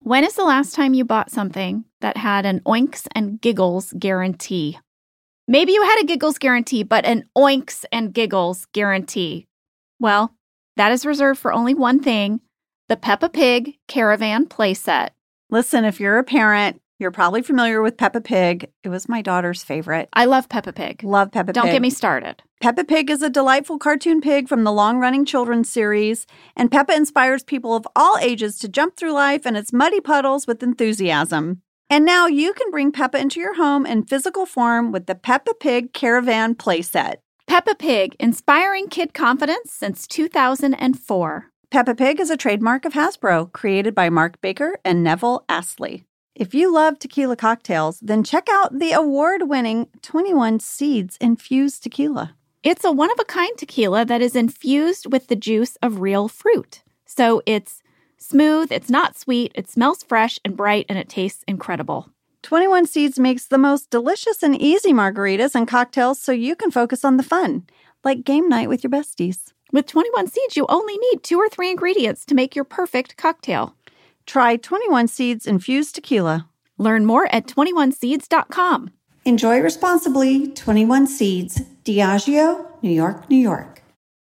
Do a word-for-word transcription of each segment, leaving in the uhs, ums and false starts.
When is the last time you bought something that had an oinks and giggles guarantee? Maybe you had a giggles guarantee, but an oinks and giggles guarantee. Well, that is reserved for only one thing, the Peppa Pig Caravan playset. Listen, if you're a parent, you're probably familiar with Peppa Pig. It was my daughter's favorite. I love Peppa Pig. Love Peppa Pig. Don't get me started. Peppa Pig is a delightful cartoon pig from the long-running children's series, and Peppa inspires people of all ages to jump through life and its muddy puddles with enthusiasm. And now you can bring Peppa into your home in physical form with the Peppa Pig Caravan playset. Peppa Pig, inspiring kid confidence since two thousand four. Peppa Pig is a trademark of Hasbro, created by Mark Baker and Neville Astley. If you love tequila cocktails, then check out the award-winning twenty-one Seeds Infused Tequila. It's a one-of-a-kind tequila that is infused with the juice of real fruit. So it's smooth, it's not sweet, it smells fresh and bright, and it tastes incredible. twenty-one Seeds makes the most delicious and easy margaritas and cocktails so you can focus on the fun, like game night with your besties. With twenty-one Seeds, you only need two or three ingredients to make your perfect cocktail. Try twenty-one Seeds Infused Tequila. Learn more at twenty-one seeds dot com. Enjoy responsibly. twenty-one Seeds, Diageo, New York, New York.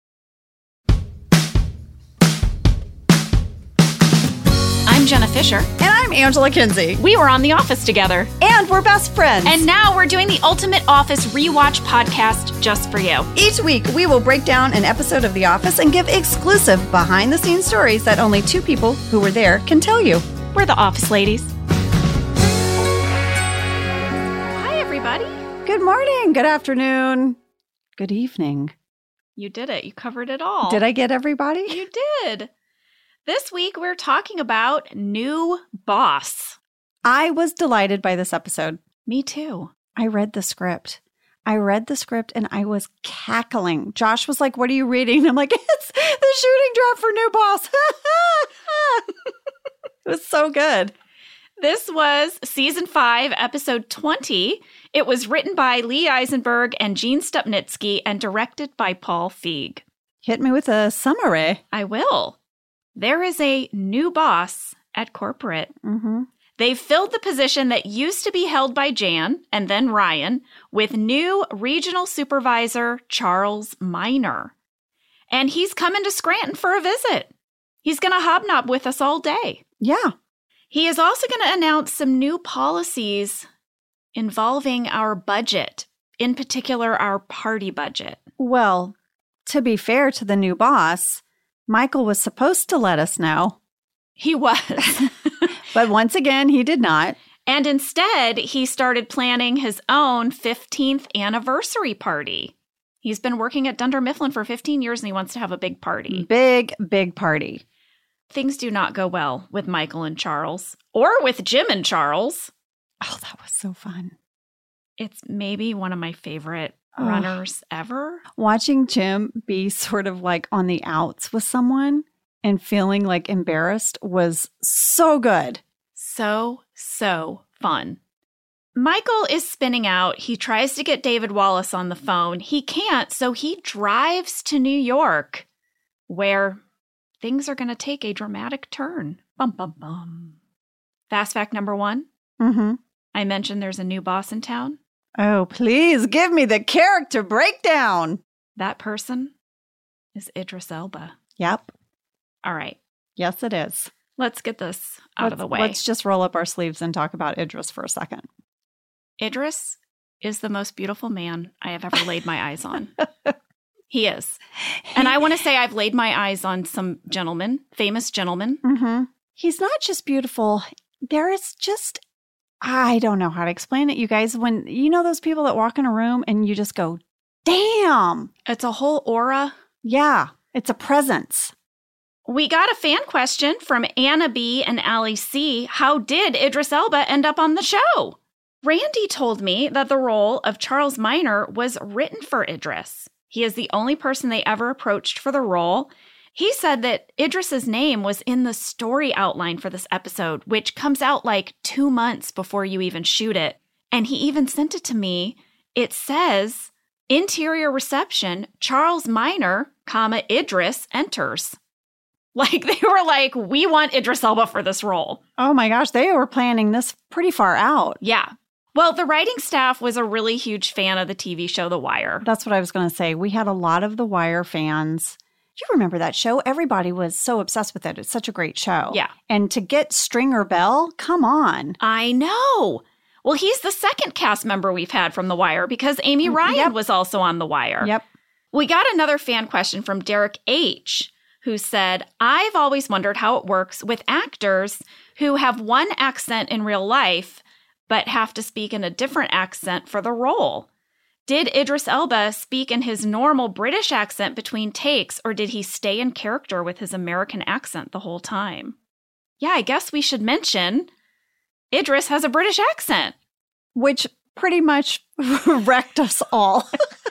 I'm Jenna Fisher. And I'm Angela Kinsey. We were on The Office together. And we're best friends. And now we're doing the Ultimate Office Rewatch podcast just for you. Each week, we will break down an episode of The Office and give exclusive behind-the-scenes stories that only two people who were there can tell you. We're the Office Ladies. Hi, everybody. Good morning. Good afternoon. Good evening. You did it. You covered it all. Did I get everybody? You did. This week, we're talking about New Boss. I was delighted by this episode. Me too. I read the script. I read the script and I was cackling. Josh was like, "What are you reading?" I'm like, "It's the shooting draft for New Boss." It was so good. This was season five, episode twenty. It was written by Lee Eisenberg and Gene Stupnitsky and directed by Paul Feig. Hit me with a summary. I will. There is a new boss at corporate. Mm-hmm. They've filled the position that used to be held by Jan and then Ryan with new regional supervisor Charles Miner. And he's coming to Scranton for a visit. He's going to hobnob with us all day. Yeah. He is also going to announce some new policies involving our budget, in particular our party budget. Well, to be fair to the new boss, Michael was supposed to let us know. He was. But once again, he did not. And instead, he started planning his own fifteenth anniversary party. He's been working at Dunder Mifflin for fifteen years and he wants to have a big party. Big, big party. Things do not go well with Michael and Charles, or with Jim and Charles. Oh, that was so fun. It's maybe one of my favorite Oh. runners ever. Watching Jim be sort of like on the outs with someone and feeling like embarrassed was so good. So, so fun. Michael is spinning out. He tries to get David Wallace on the phone. He can't, so he drives to New York, where things are going to take a dramatic turn. Bum, bum, bum. Fast fact number one. Mm-hmm. I mentioned there's a new boss in town. Oh, please give me the character breakdown. That person is Idris Elba. Yep. All right. Yes, it is. Let's get this out let's, of the way. Let's just roll up our sleeves and talk about Idris for a second. Idris is the most beautiful man I have ever laid my eyes on. He is. And I want to say I've laid my eyes on some gentlemen, famous gentlemen. Mm-hmm. He's not just beautiful. There is just, I don't know how to explain it, you guys. When, you know those people that walk in a room and you just go, damn. It's a whole aura. Yeah, it's a presence. We got a fan question from Anna B. and Allie C. How did Idris Elba end up on the show? Randy told me that the role of Charles Miner was written for Idris. He is the only person they ever approached for the role. He said that Idris's name was in the story outline for this episode, which comes out like two months before you even shoot it. And he even sent it to me. It says, interior reception, Charles Miner, comma, Idris enters. Like, they were like, we want Idris Elba for this role. Oh my gosh, they were planning this pretty far out. Yeah. Well, the writing staff was a really huge fan of the T V show The Wire. That's what I was going to say. We had a lot of The Wire fans. You remember that show? Everybody was so obsessed with it. It's such a great show. Yeah. And to get Stringer Bell, come on. I know. Well, he's the second cast member we've had from The Wire because Amy Ryan Yep. was also on The Wire. Yep. We got another fan question from Derek H., who said, I've always wondered how it works with actors who have one accent in real life, but have to speak in a different accent for the role. Did Idris Elba speak in his normal British accent between takes, or did he stay in character with his American accent the whole time? Yeah, I guess we should mention Idris has a British accent. Which pretty much wrecked us all.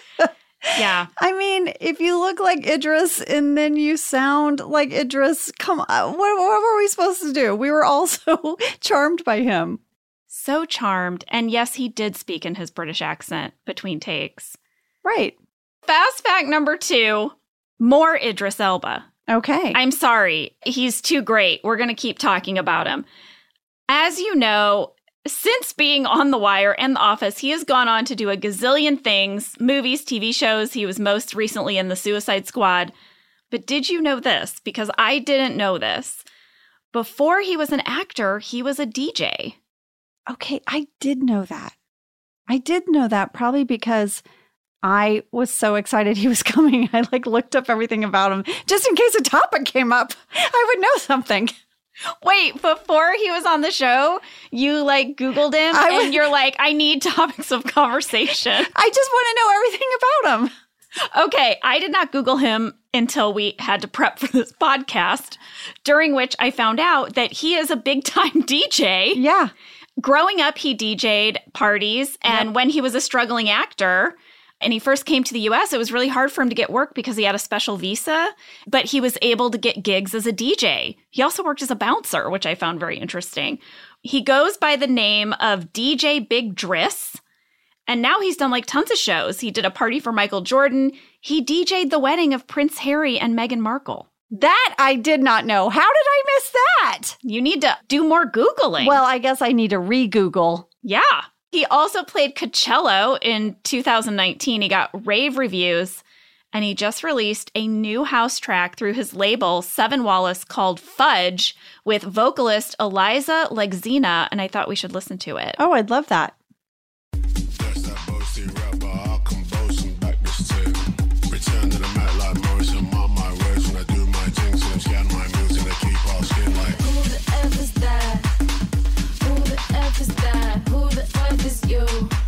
Yeah. I mean, if you look like Idris and then you sound like Idris, come on, what, what were we supposed to do? We were all so charmed by him. So charmed. And yes, he did speak in his British accent between takes. Right. Fast fact number two, more Idris Elba. Okay. I'm sorry. He's too great. We're going to keep talking about him. As you know, since being on The Wire and The Office, he has gone on to do a gazillion things, movies, T V shows. He was most recently in The Suicide Squad. But did you know this? Because I didn't know this. Before he was an actor, he was a D J. Okay, I did know that. I did know that probably because I was so excited he was coming. I like looked up everything about him just in case a topic came up. I would know something. Wait, before he was on the show, you like Googled him I and was- you're like, I need topics of conversation. I just want to know everything about him. Okay, I did not Google him until we had to prep for this podcast, during which I found out that he is a big time D J. Yeah. Growing up, he D J'd parties, and Yep. when he was a struggling actor and he first came to the U S, it was really hard for him to get work because he had a special visa, but he was able to get gigs as a D J. He also worked as a bouncer, which I found very interesting. He goes by the name of D J Big Driss, and now he's done like tons of shows. He did a party for Michael Jordan. He D J'd the wedding of Prince Harry and Meghan Markle. That I did not know. How did I miss that? You need to do more Googling. Well, I guess I need to re-Google. Yeah. He also played Coachella in two thousand nineteen. He got rave reviews, and he just released a new house track through his label, Seven Wallace, called Fudge, with vocalist Eliza Legzina, and I thought we should listen to it. Oh, I'd love that. That's that boasting rapper, I'll come boasting back this tip. Return to the mat like Morrison, mark my words when I do my things, and scan my moves and I keep asking like, Who the F is that? Who the F is that? Who the F is you?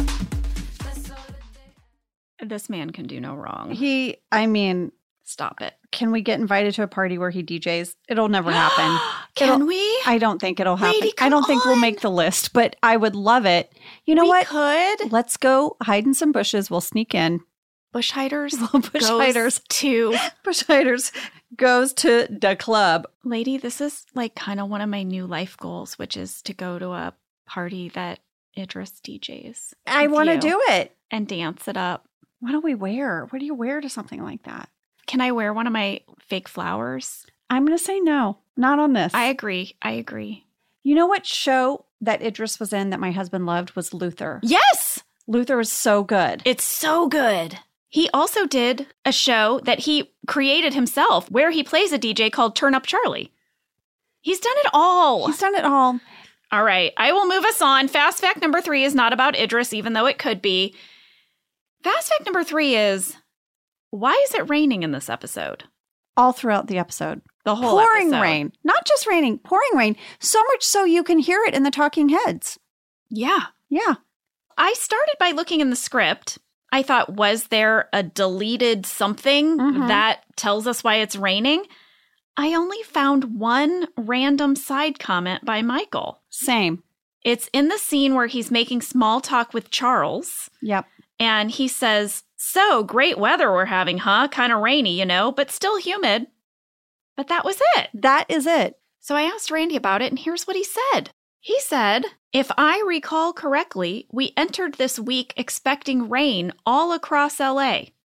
That's all that they... This man can do no wrong. He, I mean, Stop it. can we get invited to a party where he D Js? It'll never happen. Can It'll- we? I don't think it'll happen. Lady, I don't come think we'll on. make the list, but I would love it. You know we what? could. Let's go hide in some bushes. We'll sneak in. Bush hiders. Bush goes hiders. To Bush Hiders goes to the club. lady, this is like kind of one of my new life goals, which is to go to a party that Idris D Js. I with want to you do it. and dance it up. What do we wear? What do you wear to something like that? Can I wear one of my fake flowers? I'm going to say no, not on this. I agree. I agree. You know what show that Idris was in that my husband loved was Luther. Yes, Luther was so good. it's so good. He also did a show that he created himself where he plays a D J called Turn Up Charlie. He's done it all. He's done it all. All right, I will move us on. Fast fact number three is not about Idris, even though it could be. Fast fact number three is, why is it raining in this episode? All throughout the episode. The whole pouring episode. rain. Not just raining, pouring rain. So much so you can hear it in the talking heads. Yeah. Yeah. I started by looking in the script. I thought, was there a deleted something Mhm. that tells us why it's raining? I only found one random side comment by Michael. Same. It's in the scene where he's making small talk with Charles, Yep. and he says, so great weather we're having, huh? Kind of rainy, you know, but still humid. But that was it. That is it. So I asked Randy about it, and here's what he said. He said, if I recall correctly, we entered this week expecting rain all across L A.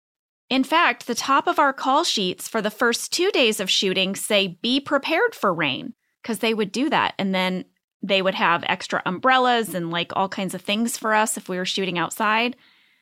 In fact, the top of our call sheets for the first two days of shooting say, be prepared for rain, because they would do that. And then they would have extra umbrellas and like all kinds of things for us if we were shooting outside.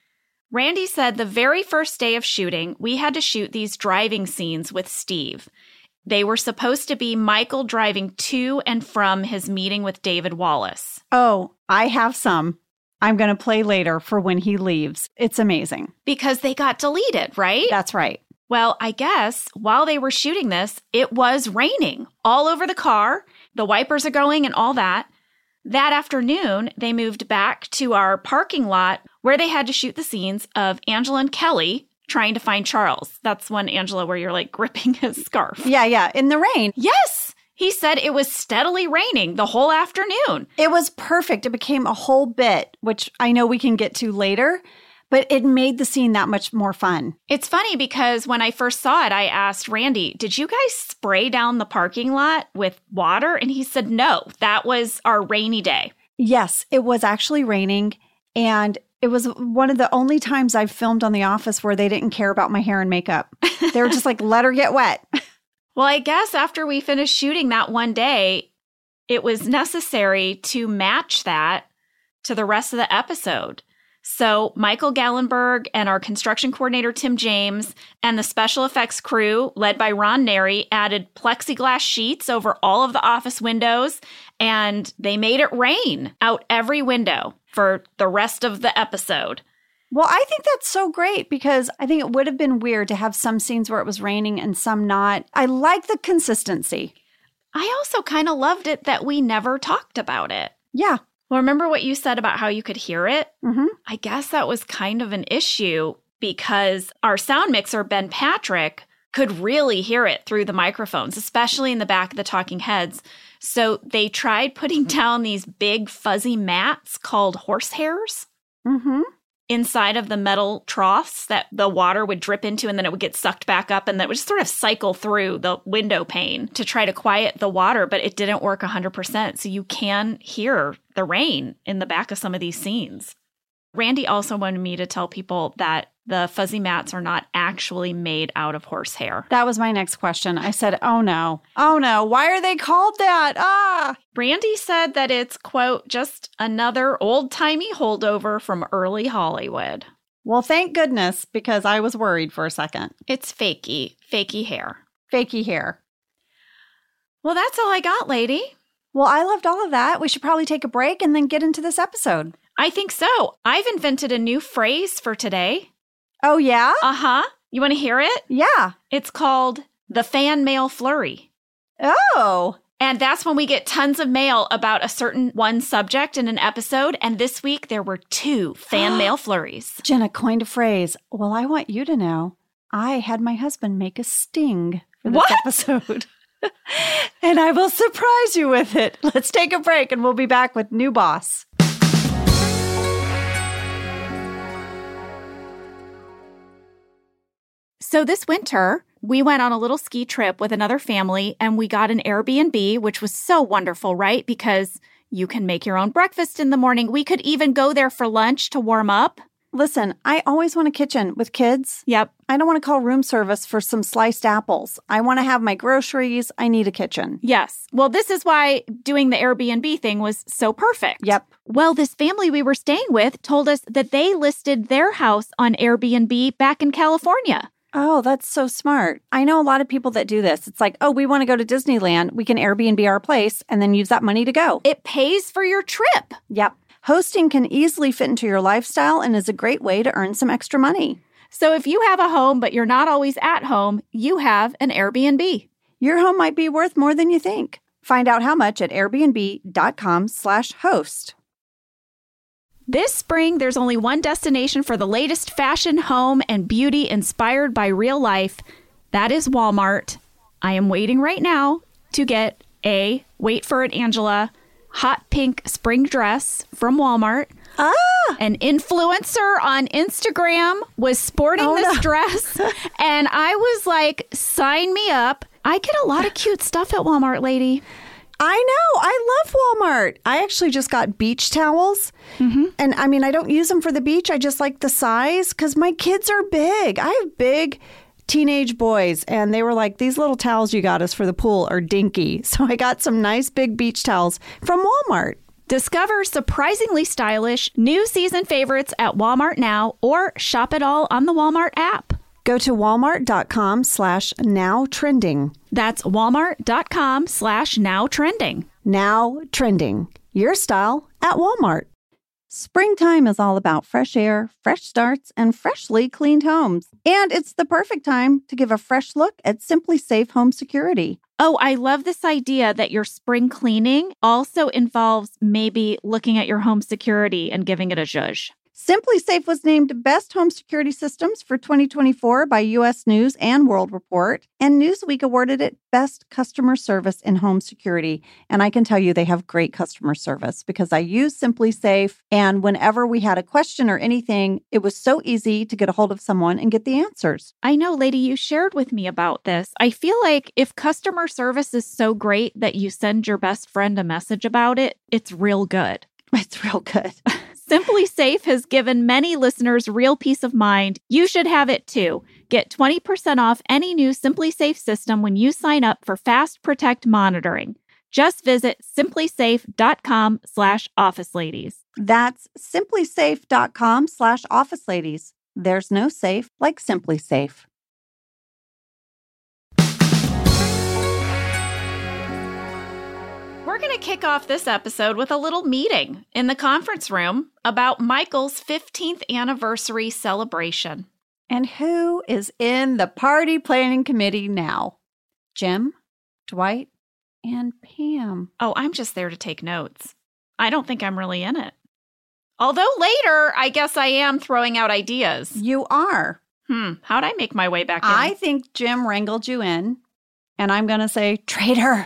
Randy said the very first day of shooting, we had to shoot these driving scenes with Steve. They were supposed to be Michael driving to and from his meeting with David Wallace. Oh, I have some. I'm going to play later for when he leaves. It's amazing. Because they got deleted, right? That's right. Well, I guess while they were shooting this, it was raining all over the car. The wipers are going and all that. That afternoon, they moved back to our parking lot where they had to shoot the scenes of Angela and Kelly trying to find Charles. That's one, Angela, where you're like gripping his scarf. Yeah, yeah. In the rain. Yes. He said it was steadily raining the whole afternoon. It was perfect. It became a whole bit, which I know we can get to later, but it made the scene that much more fun. It's funny because when I first saw it, I asked Randy, did you guys spray down the parking lot with water? And he said, no, that was our rainy day. Yes, it was actually raining. And it was one of the only times I've filmed on The Office where they didn't care about my hair and makeup. They were just like, let her get wet. Well, I guess after we finished shooting that one day, it was necessary to match that to the rest of the episode. So Michael Gallenberg and our construction coordinator, Tim James, and the special effects crew, led by Ron Neri, added plexiglass sheets over all of the office windows, and they made it rain out every window for the rest of the episode. Well, I think that's so great because I think it would have been weird to have some scenes where it was raining and some not. I like the consistency. I also kind of loved it that we never talked about it. Yeah. Well, remember what you said about how you could hear it? Mm-hmm. I guess that was kind of an issue because our sound mixer, Ben Patrick, could really hear it through the microphones, especially in the back of the talking heads. So they tried putting down these big fuzzy mats called horsehairs. Mm-hmm. Inside of the metal troughs that the water would drip into, and then it would get sucked back up, and that would just sort of cycle through the window pane to try to quiet the water, but it didn't work one hundred percent. So you can hear the rain in the back of some of these scenes. Randy also wanted me to tell people that the fuzzy mats are not actually made out of horsehair. That was my next question. I said, oh no. Oh no. Why are they called that? Ah! Randy said that it's, quote, just another old-timey holdover from early Hollywood. Well, thank goodness, because I was worried for a second. It's fakey, fakey hair. Fakey hair. Well, that's all I got, lady. Well, I loved all of that. We should probably take a break and then get into this episode. I think so. I've invented a new phrase for today. Oh, yeah? Uh-huh. You want to hear it? Yeah. It's called the fan mail flurry. Oh. And that's when we get tons of mail about a certain one subject in an episode. And this week, there were two fan mail flurries. Jenna coined a phrase. Well, I want you to know I had my husband make a sting for this What? episode. And I will surprise you with it. Let's take a break and we'll be back with New Boss. So this winter, we went on a little ski trip with another family and we got an Airbnb, which was so wonderful, right? Because you can make your own breakfast in the morning. We could even go there for lunch to warm up. Listen, I always want a kitchen with kids. Yep. I don't want to call room service for some sliced apples. I want to have my groceries. I need a kitchen. Yes. Well, this is why doing the Airbnb thing was so perfect. Yep. Well, this family we were staying with told us that they listed their house on Airbnb back in California. Oh, that's so smart. I know a lot of people that do this. It's like, oh, we want to go to Disneyland. We can Airbnb our place and then use that money to go. It pays for your trip. Yep. Hosting can easily fit into your lifestyle and is a great way to earn some extra money. So if you have a home, but you're not always at home, you have an Airbnb. Your home might be worth more than you think. Find out how much at airbnb.com slash host. This spring, there's only one destination for the latest fashion, home, and beauty inspired by real life. That is Walmart. I am waiting right now to get a, wait for it, Angela, hot pink spring dress from Walmart. Ah! An influencer on Instagram was sporting Oh, this no. dress, and I was like, sign me up. I get a lot of cute stuff at Walmart, lady. I know. I love Walmart. I actually just got beach towels. Mm-hmm. And I mean, I don't use them for the beach. I just like the size because my kids are big. I have big teenage boys, and they were like, these little towels you got us for the pool are dinky. So I got some nice big beach towels from Walmart. Discover surprisingly stylish new season favorites at Walmart now or shop it all on the Walmart app. Go to walmart.com slash now trending. That's walmart.com slash now trending. Now trending. Your style at Walmart. Springtime is all about fresh air, fresh starts, and freshly cleaned homes. And it's the perfect time to give a fresh look at Simply Safe Home Security. Oh, I love this idea that your spring cleaning also involves maybe looking at your home security and giving it a zhuzh. Simply Safe was named Best Home Security Systems for twenty twenty-four by U S News and World Report, and Newsweek awarded it Best Customer Service in Home Security. And I can tell you they have great customer service because I use Simply Safe, and whenever we had a question or anything, it was so easy to get a hold of someone and get the answers. I know, lady, you shared with me about this. I feel like if customer service is so great that you send your best friend a message about it, it's real good. It's real good. Simply Safe has given many listeners real peace of mind. You should have it too. Get twenty percent off any new Simply Safe system when you sign up for Fast Protect monitoring. Just visit simplysafe.com slash office ladies. That's simplysafe.com slash office ladies. There's no safe like Simply Safe. We're going to kick off this episode with a little meeting in the conference room about Michael's fifteenth anniversary celebration. And who is in the party planning committee now? Jim, Dwight, and Pam. Oh, I'm just there to take notes. I don't think I'm really in it. Although later, I guess I am throwing out ideas. You are. Hmm, how'd I make my way back in? I think Jim wrangled you in, and I'm going to say, traitor.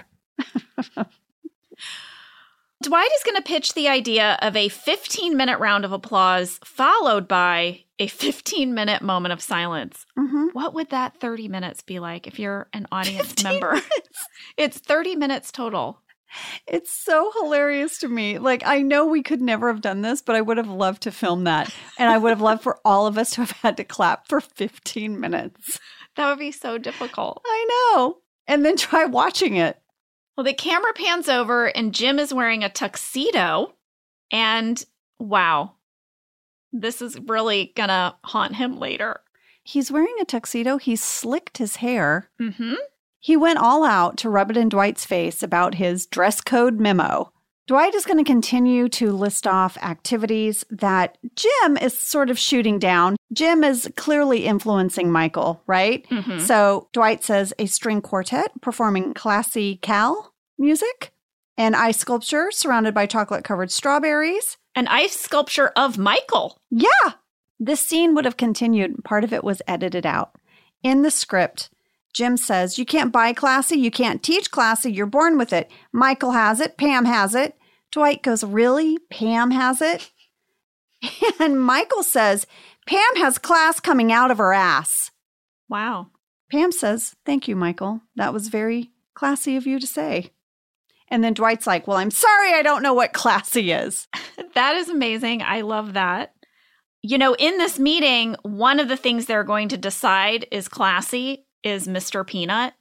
Dwight is going to pitch the idea of a fifteen-minute round of applause followed by a fifteen-minute moment of silence. Mm-hmm. What would that thirty minutes be like if you're an audience member? It's thirty minutes total. It's so hilarious to me. Like, I know we could never have done this, but I would have loved to film that. And I would have loved for all of us to have had to clap for fifteen minutes. That would be so difficult. I know. And then try watching it. Well, the camera pans over and Jim is wearing a tuxedo. And wow, this is really going to haunt him later. He's wearing a tuxedo. He slicked his hair. Mm-hmm. He went all out to rub it in Dwight's face about his dress code memo. Dwight is going to continue to list off activities that Jim is sort of shooting down. Jim is clearly influencing Michael, right? Mm-hmm. So Dwight says a string quartet performing classy Cal music, an ice sculpture surrounded by chocolate-covered strawberries. An ice sculpture of Michael. Yeah! This scene would have continued. Part of it was edited out. In the script, Jim says, you can't buy classy, you can't teach classy, you're born with it. Michael has it, Pam has it. Dwight goes, really? Pam has it? And Michael says, Pam has class coming out of her ass. Wow. Pam says, thank you, Michael. That was very classy of you to say. And then Dwight's like, well, I'm sorry, I don't know what classy is. That is amazing. I love that. You know, in this meeting, one of the things they're going to decide is classy is Mister Peanut.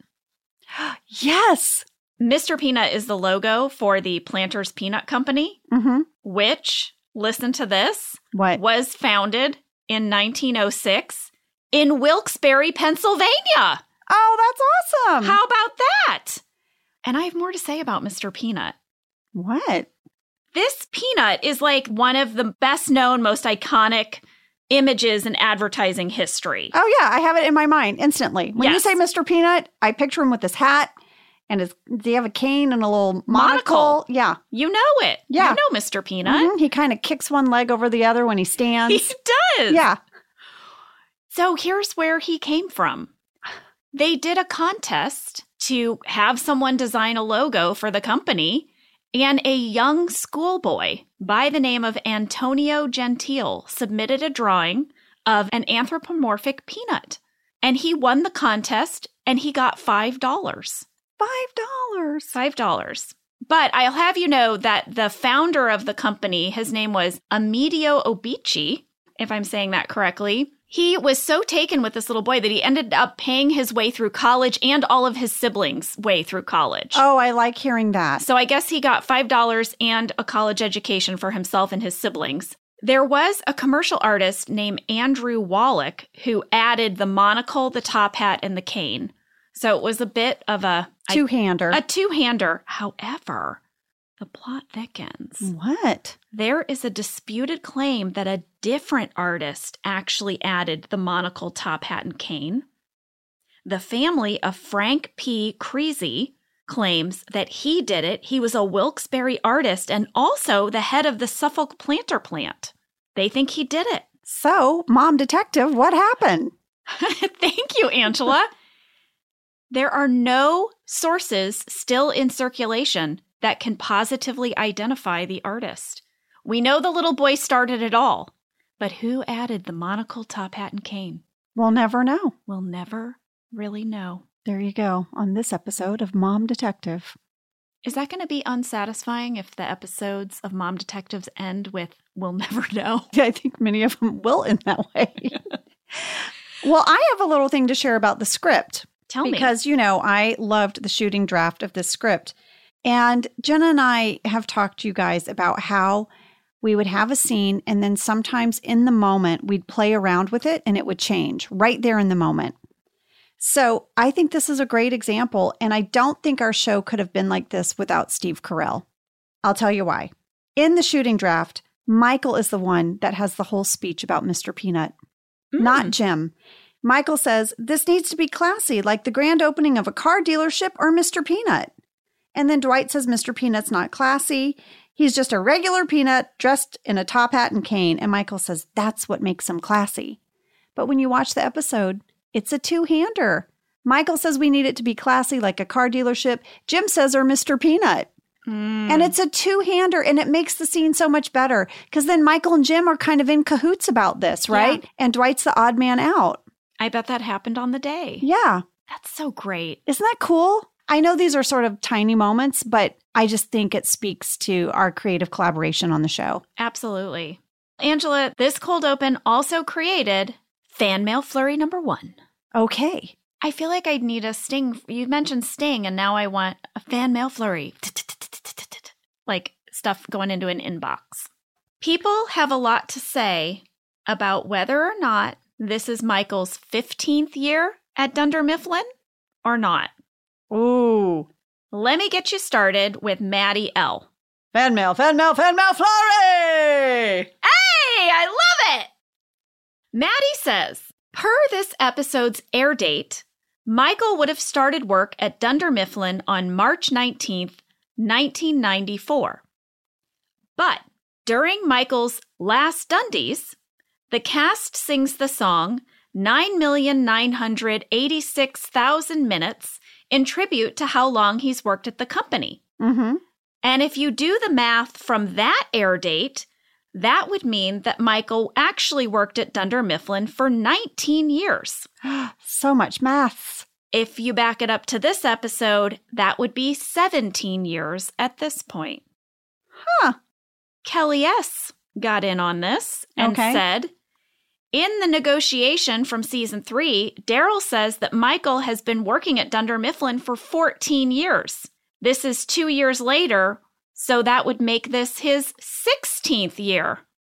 Yes. Mister Peanut is the logo for the Planters Peanut Company, Mm-hmm. which, listen to this, What? was founded in nineteen oh six in Wilkes-Barre, Pennsylvania. Oh, that's awesome. How about that? And I have more to say about Mister Peanut. What? This peanut is like one of the best known, most iconic images in advertising history. Oh, yeah. I have it in my mind instantly. When you Yes. say Mister Peanut, I picture him with his hat and his, does he have a cane and a little monocle? Monocle. Yeah. You know it. Yeah. You know Mister Peanut. Mhm. He kind of kicks one leg over the other when he stands. He does. Yeah. So here's where he came from. They did a contest to have someone design a logo for the company, and a young schoolboy by the name of Antonio Gentile submitted a drawing of an anthropomorphic peanut. And he won the contest, and he got five dollars. Five dollars. five dollars. But I'll have you know that the founder of the company, his name was Amedeo Obici, if I'm saying that correctly. He was so taken with this little boy that he ended up paying his way through college and all of his siblings' way through college. Oh, I like hearing that. So I guess he got five dollars and a college education for himself and his siblings. There was a commercial artist named Andrew Wallach who added the monocle, the top hat, and the cane. So it was a bit of a... Two-hander. A two-hander. However, the plot thickens. What? There is a disputed claim that a different artist actually added the monocle, top hat, and cane. The family of Frank P. Creasy claims that he did it. He was a Wilkes-Barre artist and also the head of the Suffolk planter plant. They think he did it. So, Mom Detective, what happened? Thank you, Angela. There are no sources still in circulation that can positively identify the artist. We know the little boy started it all, but who added the monocle, top hat, and cane? We'll never know. We'll never really know. There you go, on this episode of Mom Detective. Is that going to be unsatisfying if the episodes of Mom Detectives end with "we'll never know"? I think many of them will in that way. Well, I have a little thing to share about the script. Tell me. Because, you know, I loved the shooting draft of this script. And Jenna and I have talked to you guys about how we would have a scene and then sometimes in the moment we'd play around with it and it would change right there in the moment. So I think this is a great example, and I don't think our show could have been like this without Steve Carell. I'll tell you why. In the shooting draft, Michael is the one that has the whole speech about Mister Peanut, mm. not Jim. Michael says, this needs to be classy, like the grand opening of a car dealership or Mister Peanut. And then Dwight says Mister Peanut's not classy. He's just a regular peanut dressed in a top hat and cane. And Michael says, that's what makes him classy. But when you watch the episode, it's a two-hander. Michael says we need it to be classy like a car dealership. Jim says, or Mister Peanut. Mm. And it's a two-hander, and it makes the scene so much better because then Michael and Jim are kind of in cahoots about this, right? Yeah. And Dwight's the odd man out. I bet that happened on the day. Yeah. That's so great. Isn't that cool? I know these are sort of tiny moments, but I just think it speaks to our creative collaboration on the show. Absolutely. Angela, this cold open also created fan mail flurry number one. Okay. I feel like I'd need a sting. You mentioned sting, and now I want a fan mail flurry. Like stuff going into an inbox. People have a lot to say about whether or not this is Michael's fifteenth year at Dunder Mifflin or not. Ooh. Let me get you started with Maddie L. Fan mail, fan mail, fan mail, flurry! Hey, I love it! Maddie says, per this episode's air date, Michael would have started work at Dunder Mifflin on March nineteenth, nineteen ninety-four. But during Michael's last Dundies, the cast sings the song nine million nine hundred eighty-six thousand minutes in tribute to how long he's worked at the company. Mm-hmm. And if you do the math from that air date, that would mean that Michael actually worked at Dunder Mifflin for nineteen years. So much maths. If you back it up to this episode, that would be seventeen years at this point. Huh. Kelly S. got in on this and okay. said, in the negotiation from season three, Daryl says that Michael has been working at Dunder Mifflin for fourteen years. This is two years later, so that would make this his sixteenth year.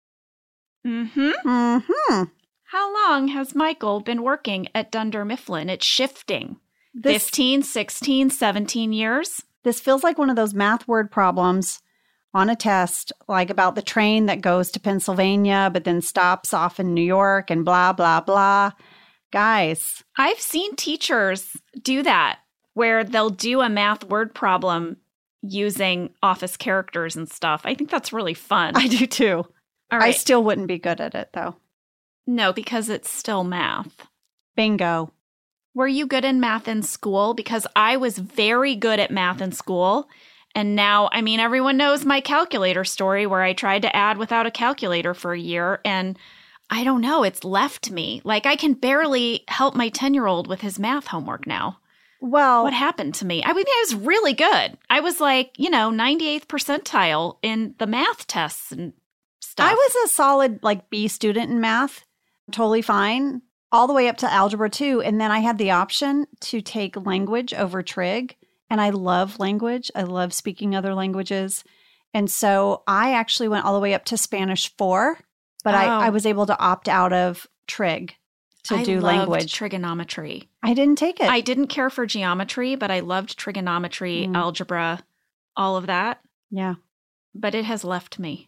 Mm-hmm. Mm-hmm. How long has Michael been working at Dunder Mifflin? It's shifting. This, fifteen, sixteen, seventeen years? This feels like one of those math word problems on a test, like about the train that goes to Pennsylvania but then stops off in New York and blah, blah, blah. Guys. I've seen teachers do that, where they'll do a math word problem using office characters and stuff. I think that's really fun. I do too. All right. I still wouldn't be good at it, though. No, because it's still math. Bingo. Were you good in math in school? Because I was very good at math in school. And now, I mean, everyone knows my calculator story where I tried to add without a calculator for a year. And I don't know, it's left me. Like, I can barely help my ten-year-old with his math homework now. Well, what happened to me? I mean, I was really good. I was like, you know, ninety-eighth percentile in the math tests and stuff. I was a solid like B student in math, totally fine, all the way up to algebra two. And then I had the option to take language over trig. And I love language. I love speaking other languages. And so I actually went all the way up to Spanish four, but Oh. I, I was able to opt out of trig to I do loved language. trigonometry. I didn't take it. I didn't care for geometry, but I loved trigonometry, Mm. algebra, all of that. yeah. But it has left me.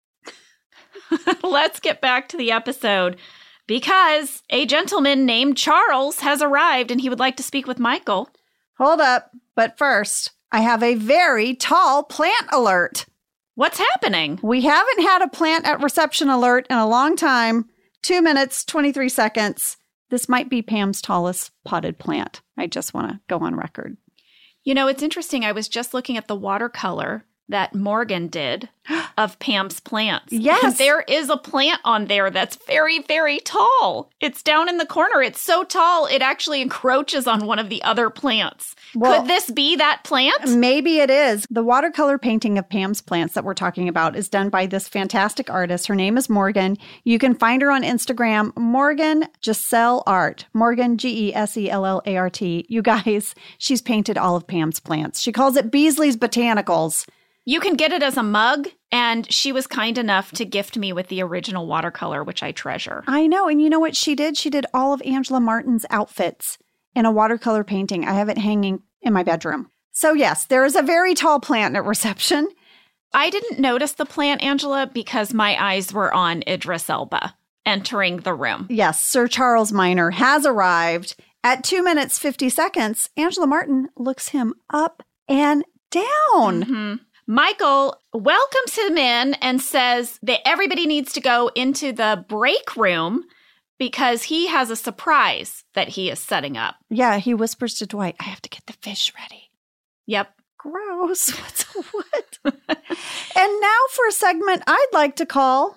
Let's get back to the episode because a gentleman named Charles has arrived and he would like to speak with Michael. Hold up. But first, I have a very tall plant alert. What's happening? We haven't had a plant at reception alert in a long time. Two minutes, twenty-three seconds. This might be Pam's tallest potted plant. I just want to go on record. You know, it's interesting. I was just looking at the watercolor that Morgan did of Pam's plants. Yes. And there is a plant on there that's very, very tall. It's down in the corner. It's so tall, it actually encroaches on one of the other plants. Well, Could this be that plant? Maybe it is. The watercolor painting of Pam's plants that we're talking about is done by this fantastic artist. Her name is Morgan. You can find her on Instagram, Morgan Giselle Art. Morgan, G E S E L L A R T. You guys, she's painted all of Pam's plants. She calls it Beasley's Botanicals. You can get it as a mug, and she was kind enough to gift me with the original watercolor, which I treasure. I know. And you know what she did? She did all of Angela Martin's outfits in a watercolor painting. I have it hanging in my bedroom. So yes, there is a very tall plant at reception. I didn't notice the plant, Angela, because my eyes were on Idris Elba entering the room. Yes, Sir Charles Minor has arrived. At two minutes, fifty seconds, Angela Martin looks him up and down. Mhm. Michael welcomes him in and says that everybody needs to go into the break room because he has a surprise that he is setting up. Yeah, he whispers to Dwight, I have to get the fish ready. Yep. Gross. What's what? And now for a segment I'd like to call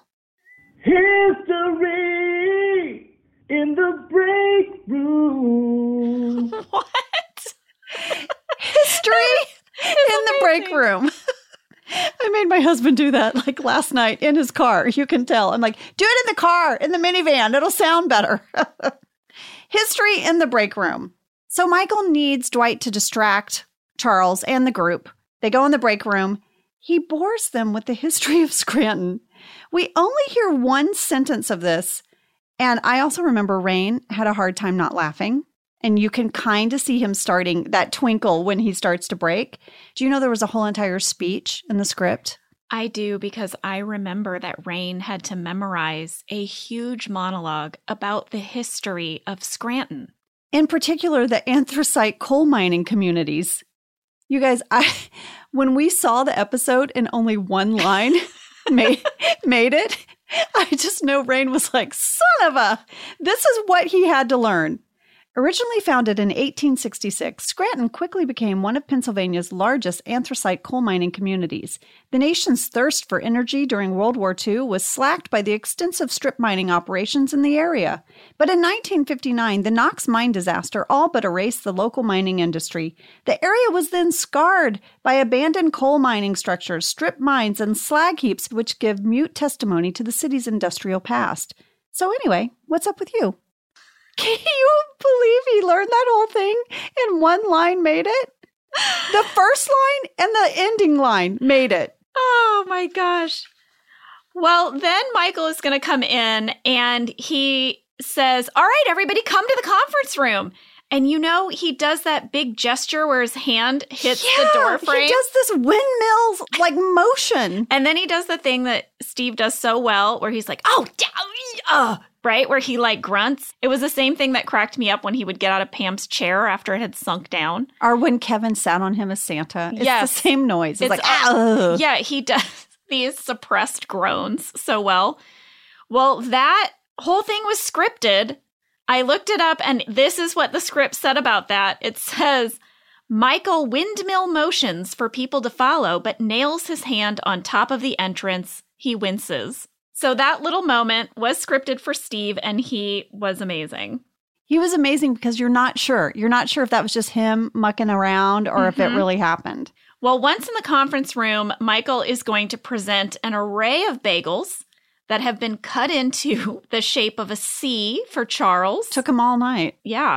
History in the break room. What? History in the break amazing. room. I made my husband do that like last night in his car. You can tell. I'm like, do it in the car, in the minivan. It'll sound better. History in the break room. So Michael needs Dwight to distract Charles and the group. They go in the break room. He bores them with the history of Scranton. We only hear one sentence of this. And I also remember Rain had a hard time not laughing. And you can kind of see him starting that twinkle when he starts to break. Do you know there was a whole entire speech in the script? I do because I remember that Rain had to memorize a huge monologue about the history of Scranton. In particular, the anthracite coal mining communities. You guys, I when we saw the episode and only one line made, made it, I just know Rain was like, son of a, this is what he had to learn. Originally founded in eighteen sixty-six, Scranton quickly became one of Pennsylvania's largest anthracite coal mining communities. The nation's thirst for energy during World War Two was slacked by the extensive strip mining operations in the area. But in nineteen fifty-nine, the Knox mine disaster all but erased the local mining industry. The area was then scarred by abandoned coal mining structures, strip mines, and slag heaps, which give mute testimony to the city's industrial past. So anyway, what's up with you? Can you believe he learned that whole thing and one line made it? The first line and the ending line made it. Oh my gosh. Well, then Michael is going to come in and he says, all right, everybody come to the conference room. And you know, he does that big gesture where his hand hits the door frame. He does this windmill like motion. And then he does the thing that Steve does so well where he's like, oh, yeah, uh, right? Where he like grunts. It was the same thing that cracked me up when he would get out of Pam's chair after it had sunk down. Or when Kevin sat on him as Santa. It's Yes. the same noise. It's, It's like, ah. Yeah, he does these suppressed groans so well. Well, that whole thing was scripted. I looked it up, and this is what the script said about that. It says, Michael windmill motions for people to follow, but nails his hand on top of the entrance. He winces. So that little moment was scripted for Steve, and he was amazing. He was amazing because you're not sure. You're not sure if that was just him mucking around or mm-hmm. if it really happened. Well, once in the conference room, Michael is going to present an array of bagels that have been cut into the shape of a C for Charles. Took him all night. Yeah.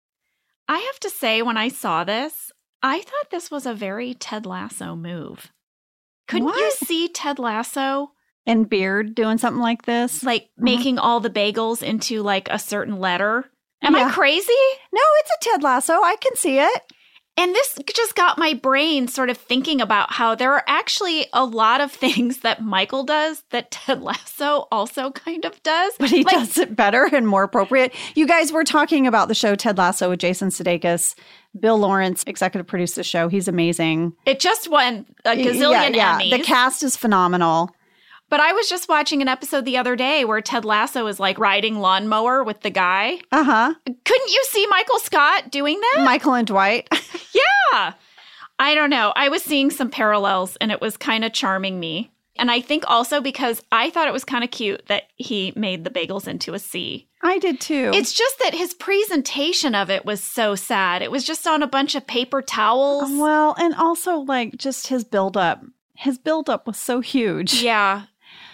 I have to say, when I saw this, I thought this was a very Ted Lasso move. Couldn't What? you see Ted Lasso? And Beard doing something like this? Like mm-hmm. making all the bagels into like a certain letter? Am Yeah. I crazy? No, it's a Ted Lasso. I can see it. And this just got my brain sort of thinking about how there are actually a lot of things that Michael does that Ted Lasso also kind of does. But he Like, does it better and more appropriate. You guys were talking about the show Ted Lasso with Jason Sudeikis. Bill Lawrence executive produced the show. He's amazing. It just won a gazillion yeah, yeah. Emmys. The cast is phenomenal. But I was just watching an episode the other day where Ted Lasso is like riding lawnmower with the guy. Uh-huh. Couldn't you see Michael Scott doing that? Michael and Dwight. Yeah. I don't know. I was seeing some parallels and it was kind of charming me. And I think also because I thought it was kind of cute that he made the bagels into a C. I did too. It's just that his presentation of it was so sad. It was just on a bunch of paper towels. Well, and also like just his buildup. His buildup was so huge. Yeah.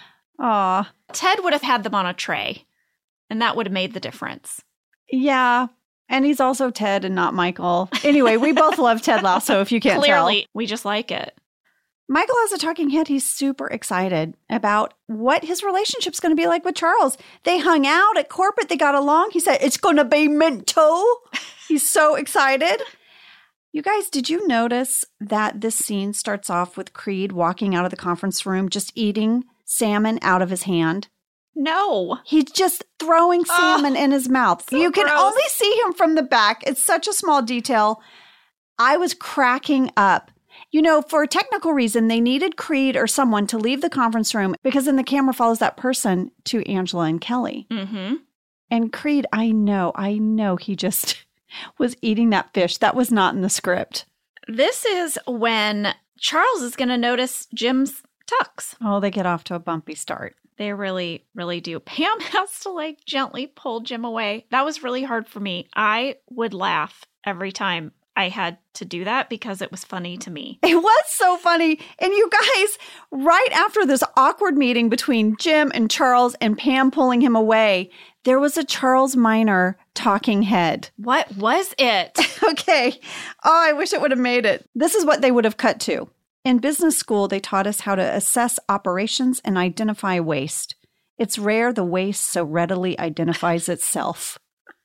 Aw. Ted would have had them on a tray, and that would have made the difference. Yeah. And he's also Ted and not Michael. Anyway, we both love Ted Lasso, if you can't Clearly, tell. we just like it. Michael has a talking head. He's super excited about what his relationship's going to be like with Charles. They hung out at corporate. They got along. He said, it's going to be Minto. He's so excited. You guys, did you notice that this scene starts off with Creed walking out of the conference room, just eating salmon out of his hand? No. He's just throwing salmon Oh, in his mouth. so You can gross. only see him from the back. It's such a small detail. I was cracking up. You know, for a technical reason, they needed Creed or someone to leave the conference room because then the camera follows that person to Angela and Kelly. Mm-hmm. And Creed, I know, I know he just was eating that fish. That was not in the script. This is when Charles is going to notice Jim's tux. Oh, they get off to a bumpy start. They really, really do. Pam has to like gently pull Jim away. That was really hard for me. I would laugh every time I had to do that because it was funny to me. It was so funny. And you guys, right after this awkward meeting between Jim and Charles and Pam pulling him away, there was a Charles Minor talking head. What was it? Okay. Oh, I wish it would have made it. This is what they would have cut to. In business school, they taught us how to assess operations and identify waste. It's rare the waste so readily identifies itself.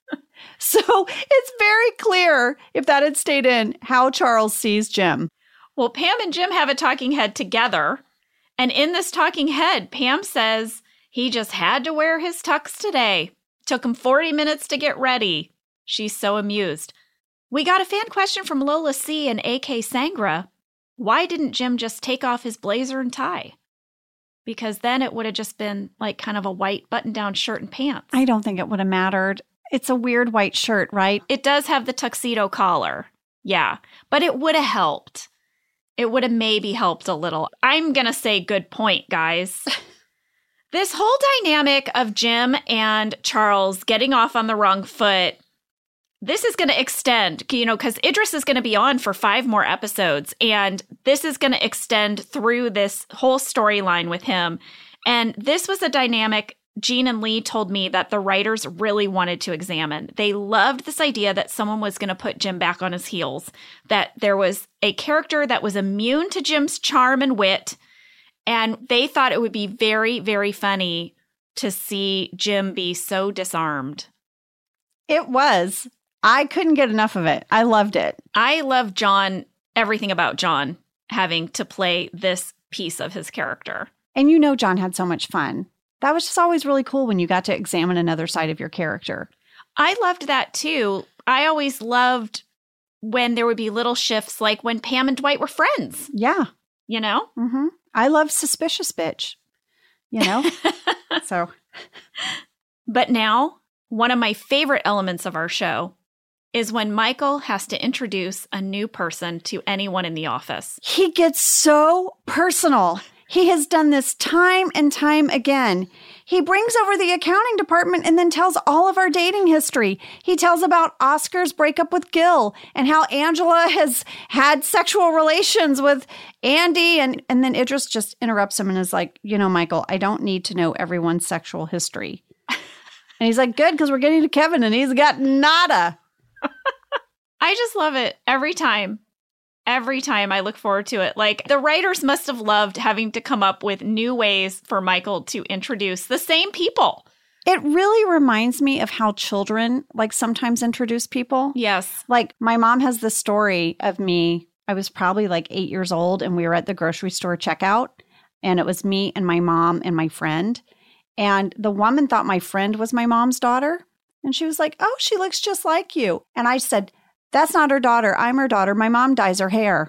So it's very clear, if that had stayed in, how Charles sees Jim. Well, Pam and Jim have a talking head together. And in this talking head, Pam says he just had to wear his tux today. Took him forty minutes to get ready. She's so amused. We got a fan question from Lola C. and A K Sangra. Why didn't Jim just take off his blazer and tie? Because then it would have just been like kind of a white button-down shirt and pants. I don't think it would have mattered. It's a weird white shirt, right? It does have the tuxedo collar. Yeah. But it would have helped. It would have maybe helped a little. I'm going to say good point, guys. This whole dynamic of Jim and Charles getting off on the wrong foot, this is going to extend, you know, because Idris is going to be on for five more episodes. And this is going to extend through this whole storyline with him. And this was a dynamic Gene and Lee told me that the writers really wanted to examine. They loved this idea that someone was going to put Jim back on his heels, that there was a character that was immune to Jim's charm and wit, and they thought it would be very, very funny to see Jim be so disarmed. It was. I couldn't get enough of it. I loved it. I love John, everything about John having to play this piece of his character. And you know John had so much fun. That was just always really cool when you got to examine another side of your character. I loved that too. I always loved when there would be little shifts, like when Pam and Dwight were friends, Yeah. you know? Mm-hmm. I love Suspicious Bitch, you know? So. But now, one of my favorite elements of our show is when Michael has to introduce a new person to anyone in the office. He gets so personal. He has done this time and time again. He brings over the accounting department and then tells all of our dating history. He tells about Oscar's breakup with Gil and how Angela has had sexual relations with Andy. And, and then Idris just interrupts him and is like, you know, Michael, I don't need to know everyone's sexual history. And he's like, good, because we're getting to Kevin and he's got nada. I just love it every time. Every time I look forward to it. Like, the writers must have loved having to come up with new ways for Michael to introduce the same people. It really reminds me of how children, like, sometimes introduce people. Yes. Like, my mom has this story of me. I was probably like eight years old and we were at the grocery store checkout. And it was me and my mom and my friend. And the woman thought my friend was my mom's daughter. And she was like, oh, she looks just like you. And I said, that's not her daughter. I'm her daughter. My mom dyes her hair.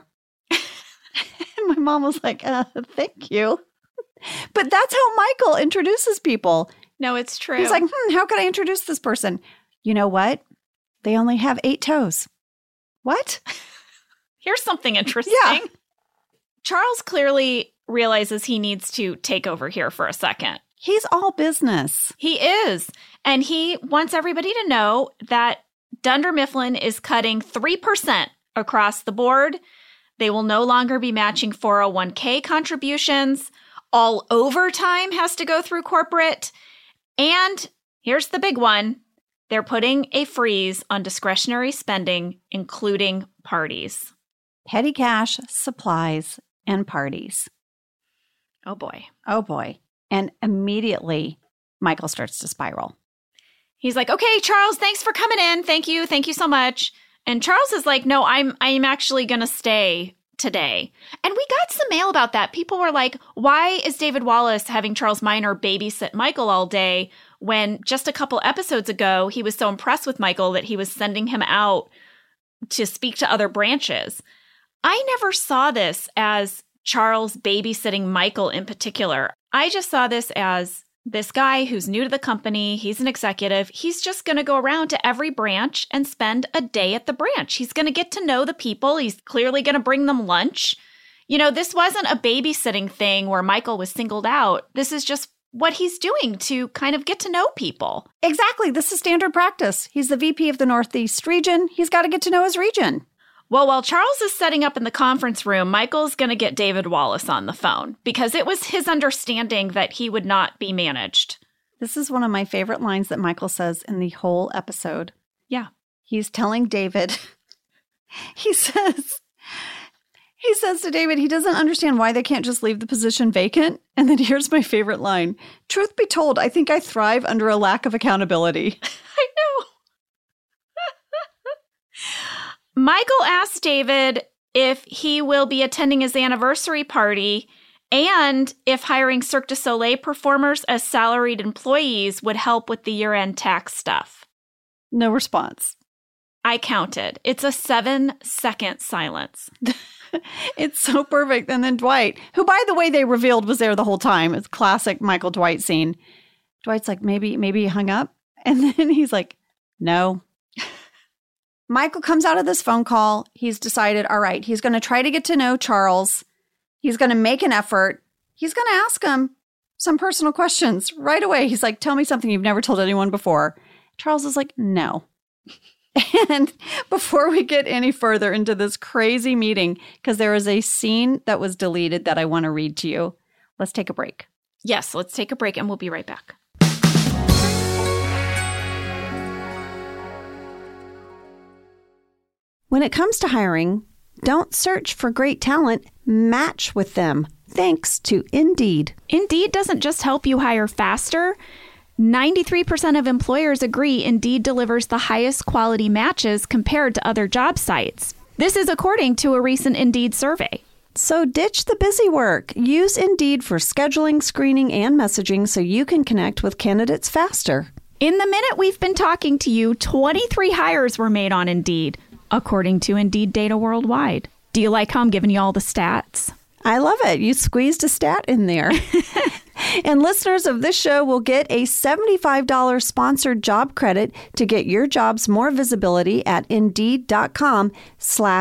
And my mom was like, uh, thank you. But that's how Michael introduces people. No, it's true. He's like, hmm, how could I introduce this person? You know what? They only have eight toes. What? Here's something interesting. Yeah. Charles clearly realizes he needs to take over here for a second. He's all business. He is. And he wants everybody to know that Dunder Mifflin is cutting three percent across the board. They will no longer be matching four oh one k contributions. All overtime has to go through corporate. And here's the big one. They're putting a freeze on discretionary spending, including parties. Petty cash, supplies, and parties. Oh, boy. Oh, boy. And immediately, Michael starts to spiral. He's like, okay, Charles, thanks for coming in. Thank you. Thank you so much. And Charles is like, no, I'm I'm actually going to stay today. And we got some mail about that. People were like, why is David Wallace having Charles Miner babysit Michael all day when just a couple episodes ago, he was so impressed with Michael that he was sending him out to speak to other branches? I never saw this as Charles babysitting Michael in particular. I just saw this as this guy who's new to the company, he's an executive, he's just going to go around to every branch and spend a day at the branch. He's going to get to know the people. He's clearly going to bring them lunch. You know, this wasn't a babysitting thing where Michael was singled out. This is just what he's doing to kind of get to know people. Exactly. This is standard practice. He's the V P of the Northeast region. He's got to get to know his region. Well, while Charles is setting up in the conference room, Michael's going to get David Wallace on the phone because it was his understanding that he would not be managed. This is one of my favorite lines that Michael says in the whole episode. Yeah. He's telling David, he says, he says to David, he doesn't understand why they can't just leave the position vacant. And then here's my favorite line. Truth be told, I think I thrive under a lack of accountability. I know. Michael asks David if he will be attending his anniversary party and if hiring Cirque du Soleil performers as salaried employees would help with the year-end tax stuff. No response. I counted. It's a seven-second silence. It's so perfect. And then Dwight, who, by the way, they revealed was there the whole time. It's classic Michael Dwight scene. Dwight's like, maybe, maybe he hung up. And then he's like, no. Michael comes out of this phone call. He's decided, all right, he's going to try to get to know Charles. He's going to make an effort. He's going to ask him some personal questions right away. He's like, tell me something you've never told anyone before. Charles is like, no. And before we get any further into this crazy meeting, because there is a scene that was deleted that I want to read to you, let's take a break. Yes, let's take a break and we'll be right back. When it comes to hiring, don't search for great talent, match with them. Thanks to Indeed. Indeed doesn't just help you hire faster. ninety-three percent of employers agree Indeed delivers the highest quality matches compared to other job sites. This is according to a recent Indeed survey. So ditch the busy work. Use Indeed for scheduling, screening, and messaging so you can connect with candidates faster. In the minute we've been talking to you, twenty-three hires were made on Indeed, according to Indeed data worldwide. Do you like how I'm giving you all the stats? I love it. You squeezed a stat in there. And listeners of this show will get a seventy-five dollars sponsored job credit to get your jobs more visibility at Indeed.com slash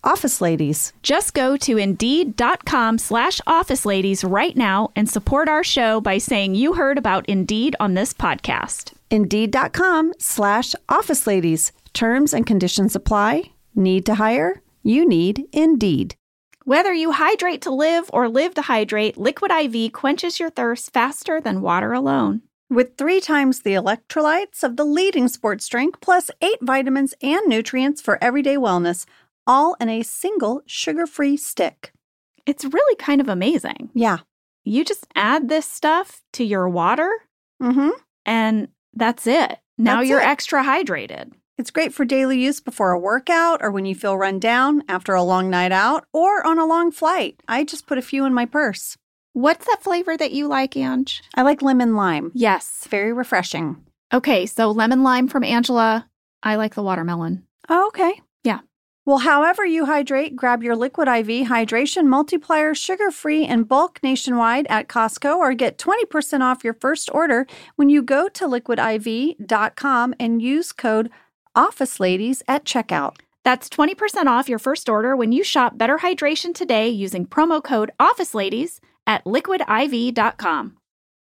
office ladies. Just go to Indeed.com slash office ladies right now and support our show by saying you heard about Indeed on this podcast. Indeed.com slash office ladies. Terms and conditions apply. Need to hire? You need Indeed. Whether you hydrate to live or live to hydrate, Liquid I V quenches your thirst faster than water alone. With three times the electrolytes of the leading sports drink, plus eight vitamins and nutrients for everyday wellness, all in a single sugar-free stick. It's really kind of amazing. Yeah. You just add this stuff to your water, Mm-hmm. and that's it. Now That's you're it. extra hydrated. It's great for daily use before a workout or when you feel run down after a long night out or on a long flight. I just put a few in my purse. What's that flavor that you like, Ange? I like lemon lime. Yes. It's very refreshing. Okay, so lemon lime from Angela. I like the watermelon. Oh, okay. Yeah. Well, however you hydrate, grab your Liquid I V Hydration Multiplier sugar-free in bulk nationwide at Costco or get twenty percent off your first order when you go to liquid I V dot com and use code OfficeLadies at checkout. That's twenty percent off your first order when you shop Better Hydration today using promo code OfficeLadies at liquid I V dot com.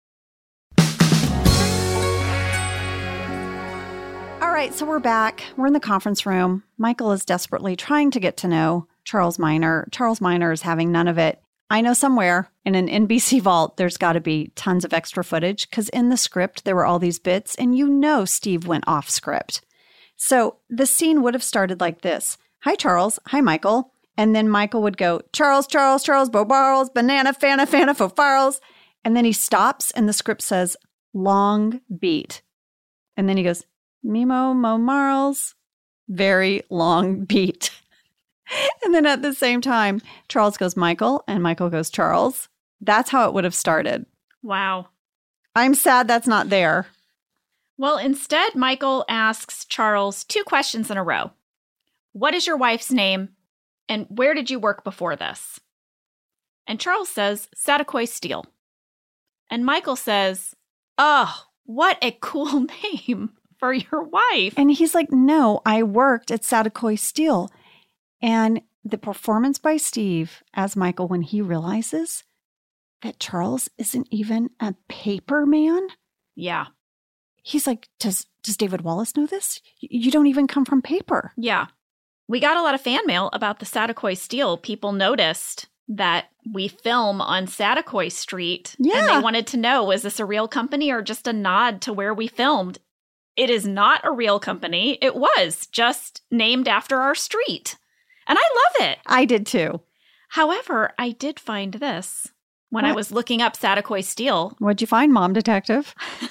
All right, so we're back. We're in the conference room. Michael is desperately trying to get to know Charles Miner. Charles Miner is having none of it. I know somewhere in an N B C vault, there's got to be tons of extra footage because in the script, there were all these bits, and you know Steve went off script. So the scene would have started like this. Hi, Charles. Hi, Michael. And then Michael would go, Charles, Charles, Charles, Bo Barles, banana, fana, fana, fo farles. And then he stops and the script says, long beat. And then he goes, Mimo, Mo Marles, very long beat. And then at the same time, Charles goes, Michael, and Michael goes, Charles. That's how it would have started. Wow. I'm sad that's not there. Well, instead, Michael asks Charles two questions in a row. What is your wife's name? And where did you work before this? And Charles says, Satakoy Steel. And Michael says, oh, what a cool name for your wife. And he's like, no, I worked at Satakoy Steel. And the performance by Steve as Michael when he realizes that Charles isn't even a paper man. Yeah. He's like, does does David Wallace know this? You don't even come from paper. Yeah. We got a lot of fan mail about the Satakoy Steel. People noticed that we film on Satakoy Street. Yeah. And they wanted to know, is this a real company or just a nod to where we filmed? It is not a real company. It was just named after our street. And I love it. I did too. However, I did find this when What? I was looking up Satakoy Steel. What'd you find, Mom Detective?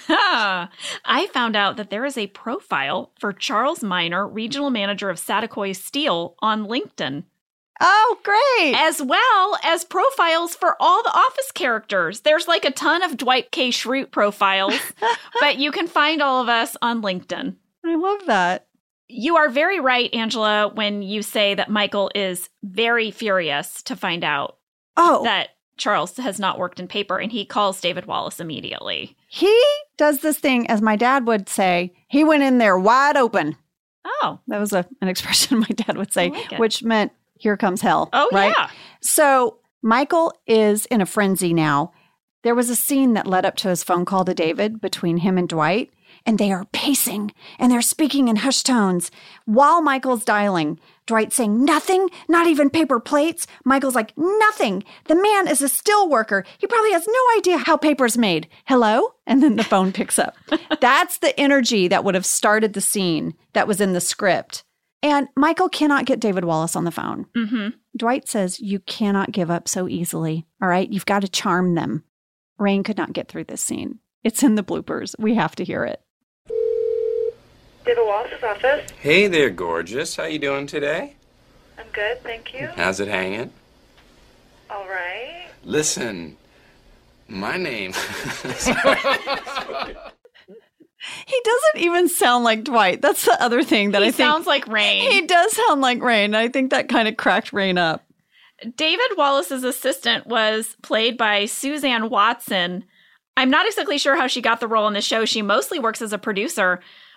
I found out that there is a profile for Charles Miner, regional manager of Satakoy Steel, on LinkedIn, Oh, great. as well as profiles for all the Office characters. There's like a ton of Dwight K. Schrute profiles, but you can find all of us on LinkedIn. I love that. You are very right, Angela, when you say that Michael is very furious to find out Oh, that Charles has not worked in paper, and he calls David Wallace immediately. he does this thing, as my dad would say, he went in there wide open. Oh, That was a, an expression my dad would say, I like it. which meant here comes hell. oh right? yeah. So Michael is in a frenzy now. There was a scene that led up to his phone call to David between him and Dwight, and they are pacing and they're speaking in hushed tones while Michael's dialing. Dwight saying, nothing, not even paper plates. Michael's like, nothing. The man is a still worker. He probably has no idea how paper's made. Hello? And then the phone picks up. That's the energy that would have started the scene that was in the script. And Michael cannot get David Wallace on the phone. Mm-hmm. Dwight says, you cannot give up so easily. All right? You've got to charm them. Rain could not get through this scene. It's in the bloopers. We have to hear it. David Wallace's office. Hey there, gorgeous. How you doing today? I'm good, thank you. How's it hanging? All right. Listen, my name... He doesn't even sound like Dwight. That's the other thing that He I think. sounds like Rain. He does sound like Rain. I think that kind of cracked Rain up. David Wallace's assistant was played by Suzanne Watson. I'm not exactly sure how she got the role in the show. She mostly works as a producer,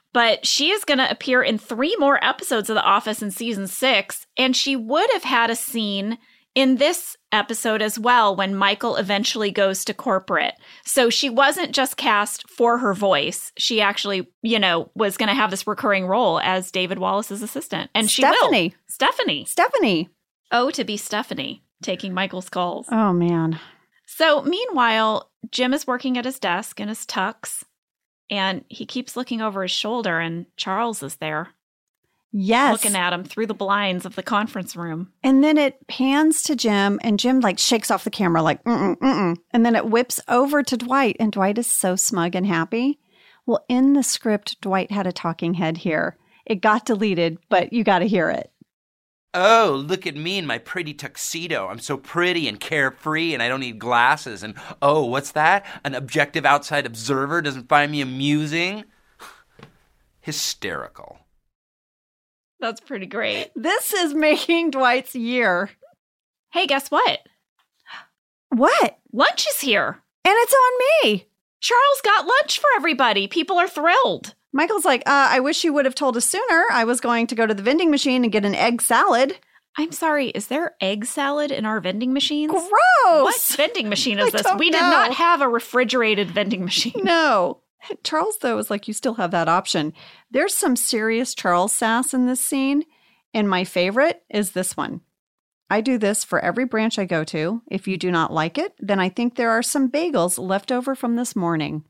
But she is going to appear in three more episodes of The Office in season six, and she would have had a scene in this episode as well when Michael eventually goes to corporate. So she wasn't just cast for her voice. She actually, you know, was going to have this recurring role as David Wallace's assistant. And she Stephanie. will. Stephanie. Stephanie. Oh, to be Stephanie, taking Michael's calls. Oh, man. So meanwhile, Jim is working at his desk in his tux, and he keeps looking over his shoulder, and Charles is there. Yes. Looking at him through the blinds of the conference room. And then it pans to Jim, and Jim like shakes off the camera like, mm-mm, mm-mm. And then it whips over to Dwight, and Dwight is so smug and happy. Well, in the script, Dwight had a talking head here. It got deleted, but you got to hear it. Oh, look at me in my pretty tuxedo. I'm so pretty and carefree, and I don't need glasses. And oh, what's that? An objective outside observer doesn't find me amusing? Hysterical. That's pretty great. This is making Dwight's year. Hey, guess what? What? Lunch is here. And it's on me. Charles got lunch for everybody. People are thrilled. Michael's like, uh, I wish you would have told us sooner. I was going to go to the vending machine and get an egg salad. I'm sorry, is there egg salad in our vending machines? Gross. What vending machine is I this? don't We did know. not have a refrigerated vending machine. No. Charles, though, is like, you still have that option. There's some serious Charles sass in this scene, and my favorite is this one. I do this for every branch I go to. If you do not like it, then I think there are some bagels left over from this morning.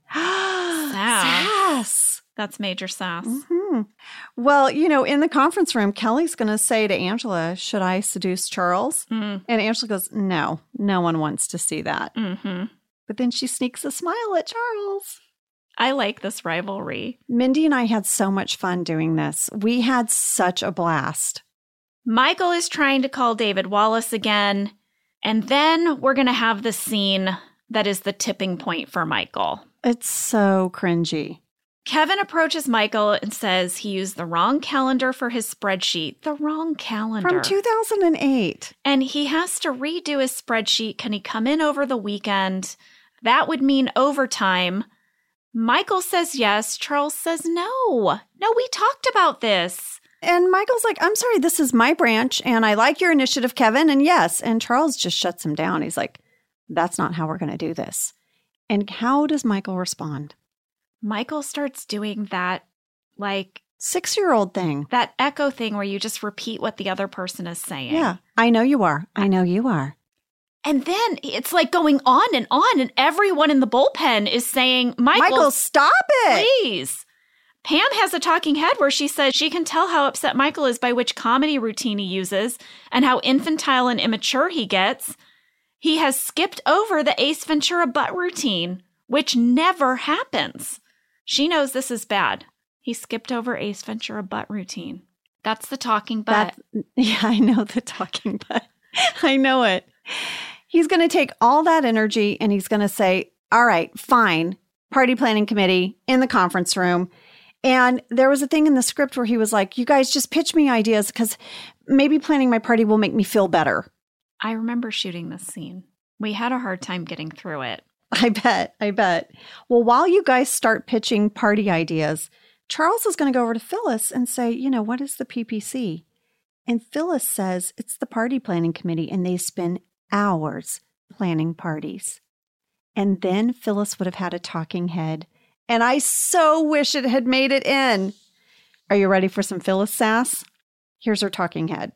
Sass. That's major sass. Mm-hmm. Well, you know, in the conference room, Kelly's going to say to Angela, should I seduce Charles? Mm. And Angela goes, no, no one wants to see that. Mm-hmm. But then she sneaks a smile at Charles. I like this rivalry. Mindy and I had so much fun doing this. We had such a blast. Michael is trying to call David Wallace again, and then we're going to have the scene that is the tipping point for Michael. It's so cringy. Kevin approaches Michael and says he used the wrong calendar for his spreadsheet. The wrong calendar. From two thousand eight. And he has to redo his spreadsheet. Can he come in over the weekend? That would mean overtime. Michael says yes. Charles says no. No, we talked about this. And Michael's like, I'm sorry, this is my branch, and I like your initiative, Kevin, and yes. And Charles just shuts him down. He's like, that's not how we're going to do this. And how does Michael respond? Michael starts doing that, like, six-year-old thing. That echo thing where you just repeat what the other person is saying. Yeah, I know you are. I know you are. And then it's like going on and on, and everyone in the bullpen is saying, Michael, Michael, stop it. Please. Pam has a talking head where she says she can tell how upset Michael is by which comedy routine he uses and how infantile and immature he gets. He has skipped over the Ace Ventura butt routine, which never happens. She knows this is bad. He skipped over Ace Ventura butt routine. That's the talking butt. That, yeah, I know the talking butt. I know it. He's going to take all that energy and he's going to say, all right, fine, party planning committee in the conference room. And there was a thing in the script where he was like, you guys just pitch me ideas because maybe planning my party will make me feel better. I remember shooting this scene. We had a hard time getting through it. I bet. I bet. Well, while you guys start pitching party ideas, Charles is going to go over to Phyllis and say, you know, what is the P P C? And Phyllis says it's the party planning committee, and they spend hours planning parties. And then Phyllis would have had a talking head. And I so wish it had made it in. Are you ready for some Phyllis sass? Here's her talking head.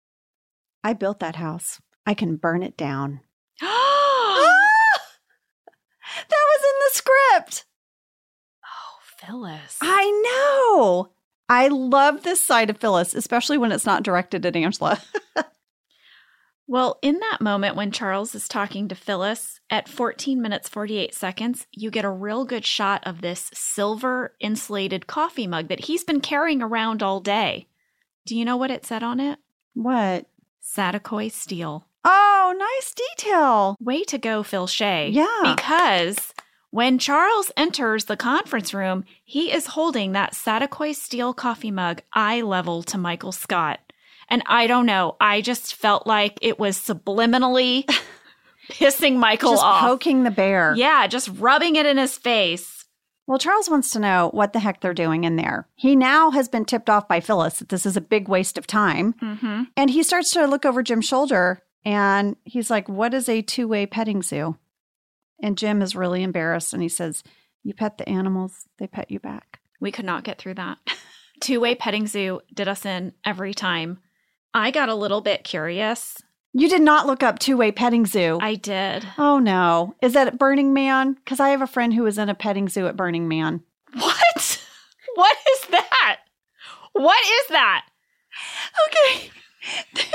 I built that house. I can burn it down. That was in the script. Oh, Phyllis. I know. I love this side of Phyllis, especially when it's not directed at Angela. Well, in that moment when Charles is talking to Phyllis, at fourteen minutes, forty-eight seconds, you get a real good shot of this silver insulated coffee mug that he's been carrying around all day. Do you know what it said on it? What? Satakoy Steel. Oh, nice detail. Way to go, Phil Shea. Yeah. Because when Charles enters the conference room, he is holding that Satakoy Steel coffee mug eye level to Michael Scott. And I don't know, I just felt like it was subliminally pissing Michael just off. Just poking the bear. Yeah, just rubbing it in his face. Well, Charles wants to know what the heck they're doing in there. He now has been tipped off by Phyllis that this is a big waste of time. Mm-hmm. And he starts to look over Jim's shoulder and he's like, what is a two-way petting zoo? And Jim is really embarrassed and he says, you pet the animals, they pet you back. We could not get through that. Two-way petting zoo did us in every time. I got a little bit curious. You did not look up two-way petting zoo. I did. Oh, no. Is that at Burning Man? Because I have a friend who was in a petting zoo at Burning Man. What? What is that? What is that? Okay. this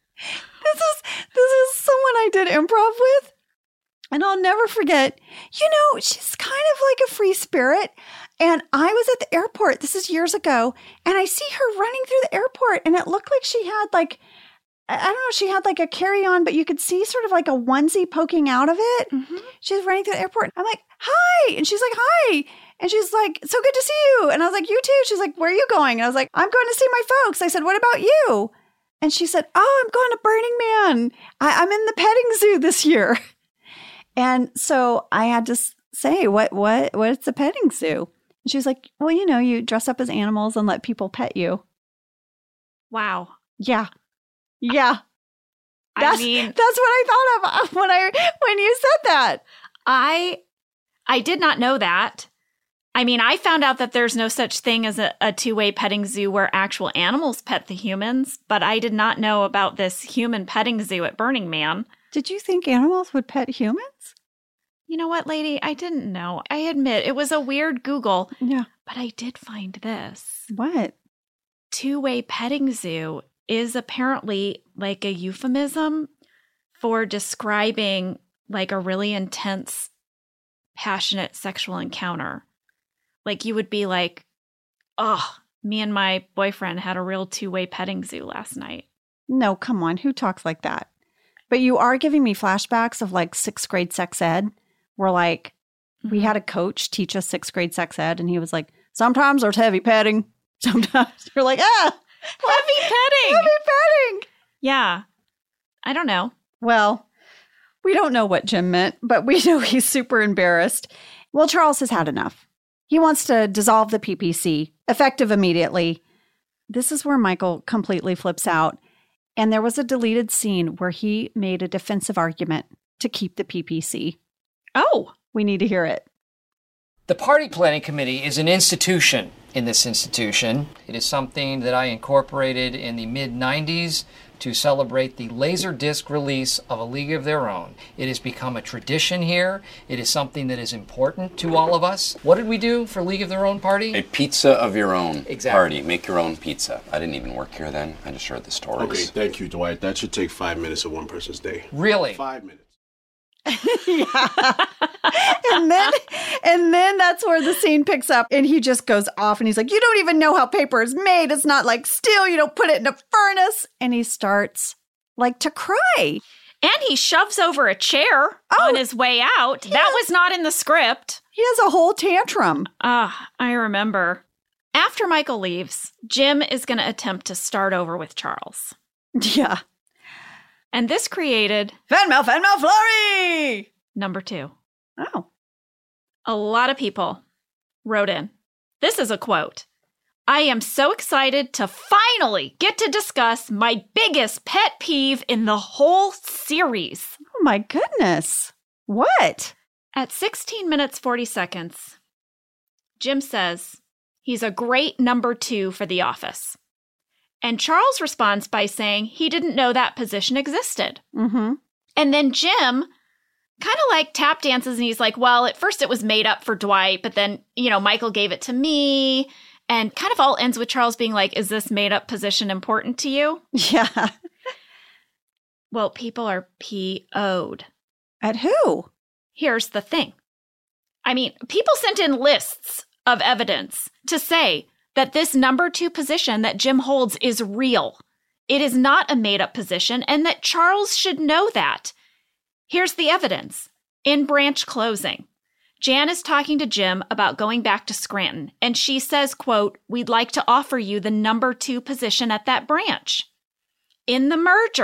is this is someone I did improv with. And I'll never forget, you know, she's kind of like a free spirit. And I was at the airport, this is years ago, and I see her running through the airport. And it looked like she had like, I don't know, she had like a carry-on, but you could see sort of like a onesie poking out of it. Mm-hmm. She was running through the airport. I'm like, hi. And she's like, hi. And she's like, so good to see you. And I was like, you too. She's like, where are you going? And I was like, I'm going to see my folks. I said, what about you? And she said, oh, I'm going to Burning Man. I- I'm in the petting zoo this year. And so I had to say, what, what, what's a petting zoo? And she was like, well, you know, you dress up as animals and let people pet you. Wow. Yeah. Yeah. That's, I mean, that's what I thought of when I, when you said that. I, I did not know that. I mean, I found out that there's no such thing as a, a two-way petting zoo where actual animals pet the humans, but I did not know about this human petting zoo at Burning Man. Did you think animals would pet humans? You know what, lady? I didn't know. I admit it was a weird Google, Yeah. but I did find this. What? Two-way petting zoo is apparently like a euphemism for describing like a really intense, passionate sexual encounter. Like you would be like, oh, me and my boyfriend had a real two-way petting zoo last night. No, come on. Who talks like that? But you are giving me flashbacks of like sixth grade sex ed, where like mm-hmm. we had a coach teach us sixth grade sex ed, and he was like, sometimes there's heavy petting. Sometimes you're like, ah, heavy petting. Heavy petting. Yeah. I don't know. Well, we don't know what Jim meant, but we know he's super embarrassed. Well, Charles has had enough. He wants to dissolve the P P C, effective immediately. This is where Michael completely flips out. And there was a deleted scene where he made a defensive argument to keep the P P C. Oh. We need to hear it. The Party Planning Committee is an institution in this institution. It is something that I incorporated in the mid nineties to celebrate the Laserdisc release of A League of Their Own. It has become a tradition here. It is something that is important to all of us. What did we do for League of Their Own party? A pizza of your own Exactly. party. Make your own pizza. I didn't even work here then. I just heard the stories. Okay, thank you, Dwight. That should take five minutes of one person's day. Really? Five minutes. Yeah. and then and then that's where the scene picks up and he just goes off and he's like, you don't even know how paper is made. It's not like steel. You don't put it in a furnace. And he starts like to cry. And he shoves over a chair Oh, on his way out. yeah. That was not in the script. He has a whole tantrum. Ah, I remember. After Michael leaves, Jim is going to attempt to start over with Charles. Yeah. And this created Fan mail, fan mail, flurry! number two. Oh. A lot of people wrote in. This is a quote. I am so excited to finally get to discuss my biggest pet peeve in the whole series. Oh my goodness. What? At sixteen minutes, forty seconds, Jim says he's a great number two for The Office. And Charles responds by saying he didn't know that position existed. Mm-hmm. And then Jim kind of like tap dances and he's like, well, at first it was made up for Dwight, but then, you know, Michael gave it to me. And kind of all ends with Charles being like, is this made up position important to you? Yeah. Well, people are P O'd. At who? Here's the thing. I mean, people sent in lists of evidence to say that this number two position that Jim holds is real. It is not a made-up position, and that Charles should know that. Here's the evidence. In branch closing, Jan is talking to Jim about going back to Scranton, and she says, quote, we'd like to offer you the number two position at that branch. In the merger,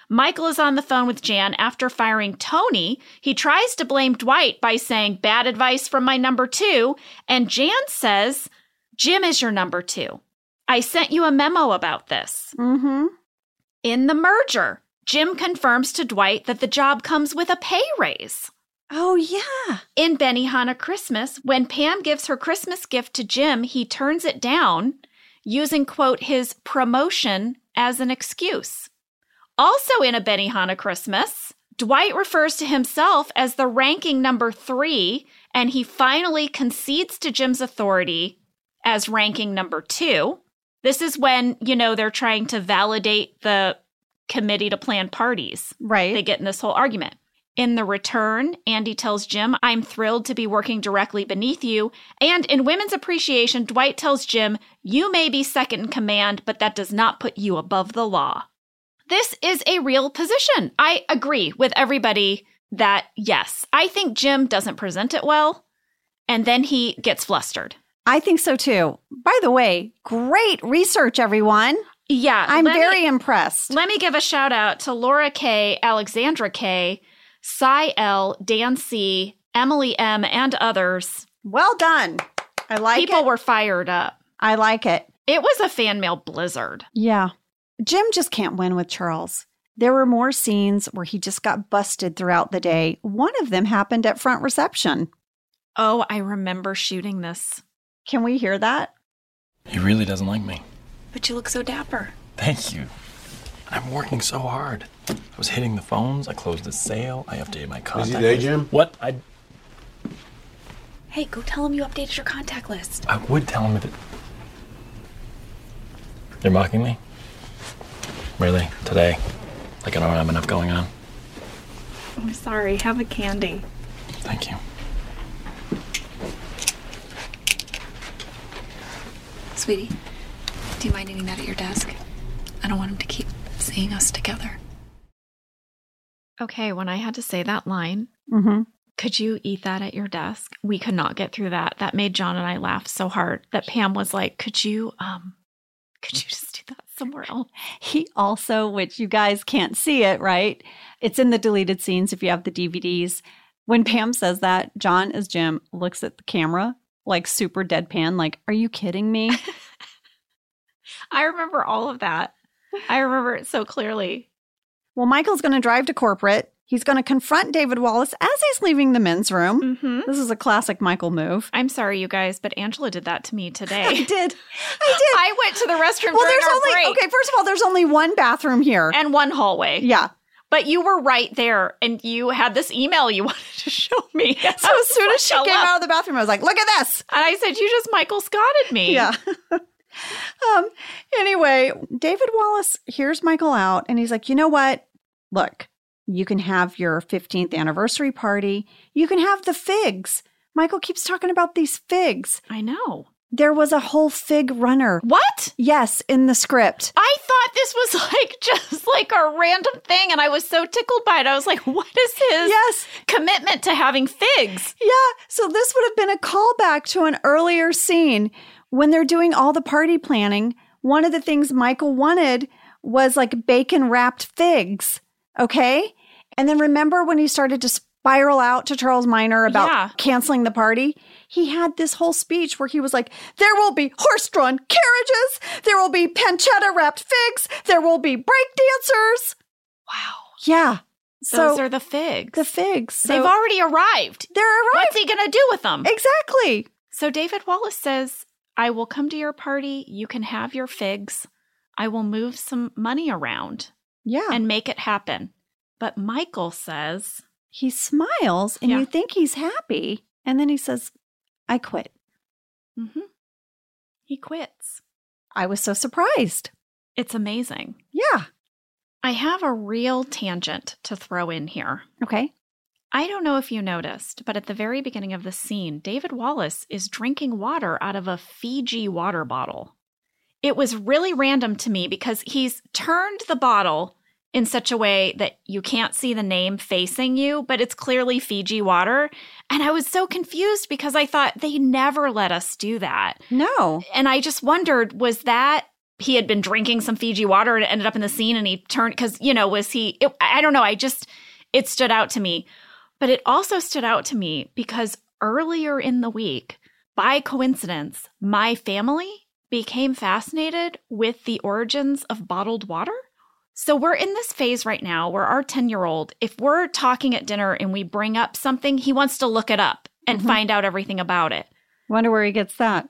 Michael is on the phone with Jan after firing Tony. He tries to blame Dwight by saying, bad advice from my number two. And Jan says, Jim is your number two. I sent you a memo about this. Mm-hmm. In the merger, Jim confirms to Dwight that the job comes with a pay raise. Oh, yeah. In Benihana Christmas, when Pam gives her Christmas gift to Jim, he turns it down, using, quote, his promotion as an excuse. Also in A Benihana Christmas, Dwight refers to himself as the ranking number three, and he finally concedes to Jim's authority as ranking number two. This is when, you know, they're trying to validate the committee to plan parties. Right. They get in this whole argument. In the return, Andy tells Jim, I'm thrilled to be working directly beneath you. And in Women's Appreciation, Dwight tells Jim, you may be second in command, but that does not put you above the law. This is a real position. I agree with everybody that, yes, I think Jim doesn't present it well, and then he gets flustered. I think so, too. By the way, great research, everyone. Yeah. I'm let very me, impressed. Let me give a shout out to Laura K., Alexandra K., Cy L., Dan C., Emily M., and others. Well done. I like People it. were fired up. I like it. It was a fan mail blizzard. Yeah. Jim just can't win with Charles. There were more scenes where he just got busted throughout the day. One of them happened at front reception. Oh, I remember shooting this. Can we hear that? He really doesn't like me. But you look so dapper. Thank you. I'm working so hard. I was hitting the phones. I closed the sale. I updated my contact Busy day, list. Jim? What? I Hey, go tell him you updated your contact list. I would tell him if it... You're mocking me? Really? Today? Like I don't have enough going on? I'm sorry. Have a candy. Thank you. Sweetie, do you mind eating that at your desk? I don't want him to keep seeing us together. Okay, when I had to say that line, Mm-hmm. could you eat that at your desk? We could not get through that. That made John and I laugh so hard that Pam was like, could you, um, could you just do that somewhere else? He also, which you guys can't see it, right? It's in the deleted scenes if you have the D V Ds. When Pam says that, John as Jim looks at the camera like super deadpan, like, are you kidding me? I remember all of that. I remember it so clearly. Well, Michael's going to drive to corporate. He's going to confront David Wallace as he's leaving the men's room. Mm-hmm. This is a classic Michael move. I'm sorry, you guys, but Angela did that to me today. I did. I did. I went to the restroom Well, during there's our only, break. okay, first of all, there's only one bathroom here. And one hallway. Yeah. But you were right there, and you had this email you wanted to show me. So as soon as she Hello. came out of the bathroom, I was like, look at this. And I said, you just Michael Scotted me. Yeah. um. Anyway, David Wallace hears Michael out, and he's like, you know what? Look, you can have your fifteenth anniversary party. You can have the figs. Michael keeps talking about these figs. I know. There was a whole fig runner. What? Yes, in the script. I thought this was like just like a random thing, and I was so tickled by it. I was like, what is his Yes. commitment to having figs? Yeah, so this would have been a callback to an earlier scene when they're doing all the party planning. One of the things Michael wanted was like bacon wrapped figs. Okay. And then remember when he started to spiral out to Charles Minor about Yeah. canceling the party? He had this whole speech where he was like, there will be horse-drawn carriages. There will be pancetta wrapped figs. There will be break dancers. Wow. Yeah. Those So are the figs. the figs. So They've already arrived. they're arrived. What's he going to do with them? Exactly. So David Wallace says, I will come to your party. You can have your figs. I will move some money around Yeah. and make it happen. But Michael says, He smiles and Yeah. you think he's happy. And then he says, I quit. mm-hmm. He quits. I was so surprised. It's amazing. Yeah. I have a real tangent to throw in here. Okay. I don't know if you noticed, but at the very beginning of the scene, David Wallace is drinking water out of a Fiji water bottle. It was really random to me because he's turned the bottle in such a way that you can't see the name facing you, but it's clearly Fiji water. And I was so confused because I thought they never let us do that. No. And I just wondered, was that he had been drinking some Fiji water and it ended up in the scene and he turned, because, you know, was he, it, I don't know. I just, it stood out to me. But it also stood out to me because earlier in the week, by coincidence, my family became fascinated with the origins of bottled water. So we're in this phase right now where our ten-year-old, if we're talking at dinner and we bring up something, he wants to look it up and Mhm. find out everything about it. Wonder where he gets that.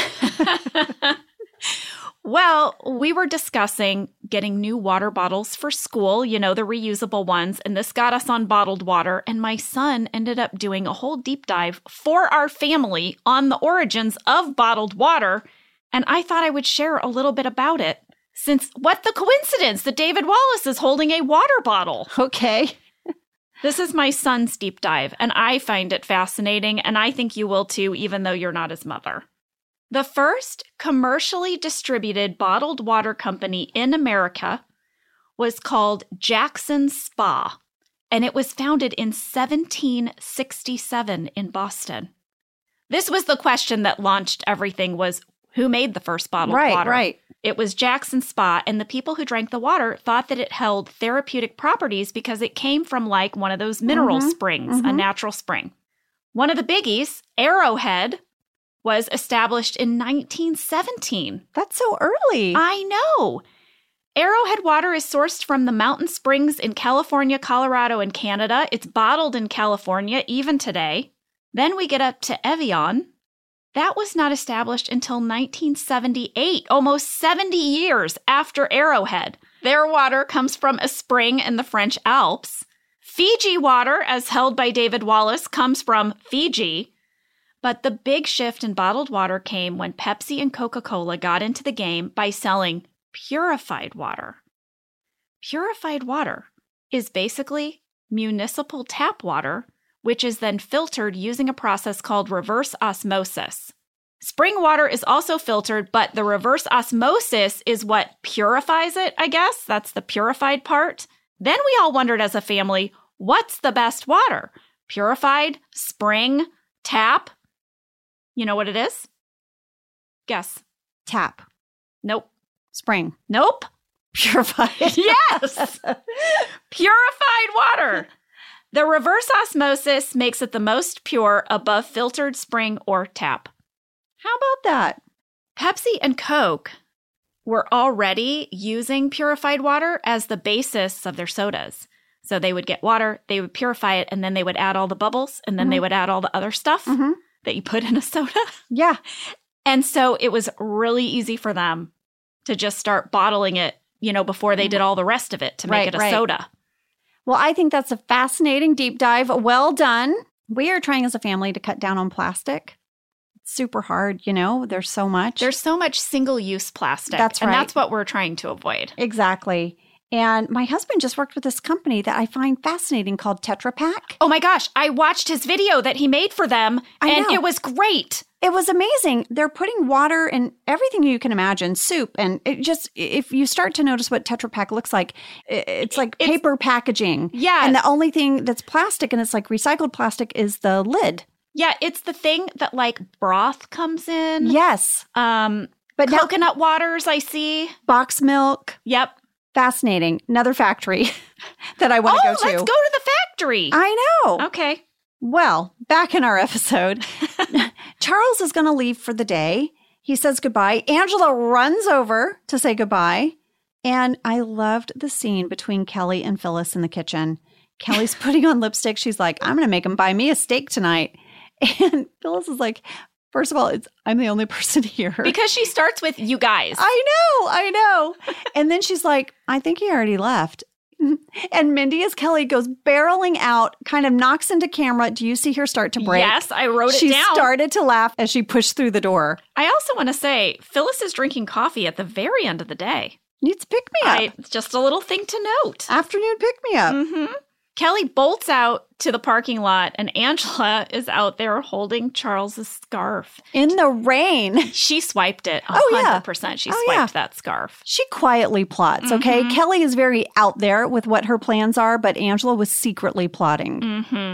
Well, we were discussing getting new water bottles for school, you know, the reusable ones, and this got us on bottled water. And my son ended up doing a whole deep dive for our family on the origins of bottled water. And I thought I would share a little bit about it, since what the coincidence that David Wallace is holding a water bottle. Okay. This is my son's deep dive, and I find it fascinating, and I think you will too, even though you're not his mother. The first commercially distributed bottled water company in America was called Jackson Spa, and it was founded in seventeen sixty-seven in Boston. This was the question that launched everything, was who made the first bottled Right, water? right. It was Jackson Spa, and the people who drank the water thought that it held therapeutic properties because it came from like one of those mineral Mhm, springs, a mhm. natural spring. One of the biggies, Arrowhead, was established in nineteen seventeen. That's so early. I know. Arrowhead water is sourced from the mountain springs in California, Colorado, and Canada. It's bottled in California even today. Then we get up to Evian. That was not established until nineteen seventy-eight, almost seventy years after Arrowhead. Their water comes from a spring in the French Alps. Fiji water, as held by David Wallace, comes from Fiji. But the big shift in bottled water came when Pepsi and Coca-Cola got into the game by selling purified water. Purified water is basically municipal tap water, which is then filtered using a process called reverse osmosis. Spring water is also filtered, but the reverse osmosis is what purifies it, I guess. That's the purified part. Then we all wondered as a family, what's the best water? Purified, spring, tap? You know what it is? Guess. Tap. Nope. Spring. Nope. Purified. Yes! Purified water. The reverse osmosis makes it the most pure above filtered spring or tap. How about that? Pepsi and Coke were already using purified water as the basis of their sodas. So they would get water, they would purify it, and then they would add all the bubbles, and then Mhm. they would add all the other stuff Mhm. that you put in a soda. Yeah. And so it was really easy for them to just start bottling it, you know, before they did all the rest of it to make Right, it a right. soda. Well, I think that's a fascinating deep dive. Well done. We are trying as a family to cut down on plastic. It's super hard, you know, there's so much. There's so much single-use plastic. That's And right. that's what we're trying to avoid. Exactly. And my husband just worked with this company that I find fascinating called Tetra Pak. Oh my gosh, I watched his video that he made for them, I and know. it was great. It was amazing. They're putting water in everything you can imagine, soup. And it just, if you start to notice what Tetra Pak looks like, i- it's like It's- paper packaging. Yeah. And the only thing that's plastic, and it's like recycled plastic, is the lid. Yeah, it's the thing that like broth comes in. Yes. Um, But now, coconut waters, I see. box milk. Yep. Fascinating. Another factory that I want to Oh, go to. let's go to the factory. I know. Okay. Well, back in our episode, Charles is going to leave for the day. He says goodbye. Angela runs over to say goodbye. And I loved the scene between Kelly and Phyllis in the kitchen. Kelly's putting on lipstick. She's like, I'm going to make him buy me a steak tonight. And Phyllis is like, first of all, it's I'm the only person here. Because she starts with you guys. I know, I know. And then she's like, I think he already left. And Mindy, as Kelly goes barreling out, kind of knocks into camera. Do you see her start to break? Yes, I wrote it she down. started to laugh as she pushed through the door. I also want to say, Phyllis is drinking coffee at the very end of the day. Needs pick me up. I, it's just a little thing to note. Afternoon pick me up. Mm-hmm. Kelly bolts out to the parking lot, and Angela is out there holding Charles's scarf. In the rain. She swiped it. Oh, yeah. one hundred percent she Oh, swiped yeah. that scarf. She quietly plots, okay? Mhm. Kelly is very out there with what her plans are, but Angela was secretly plotting. Mm-hmm.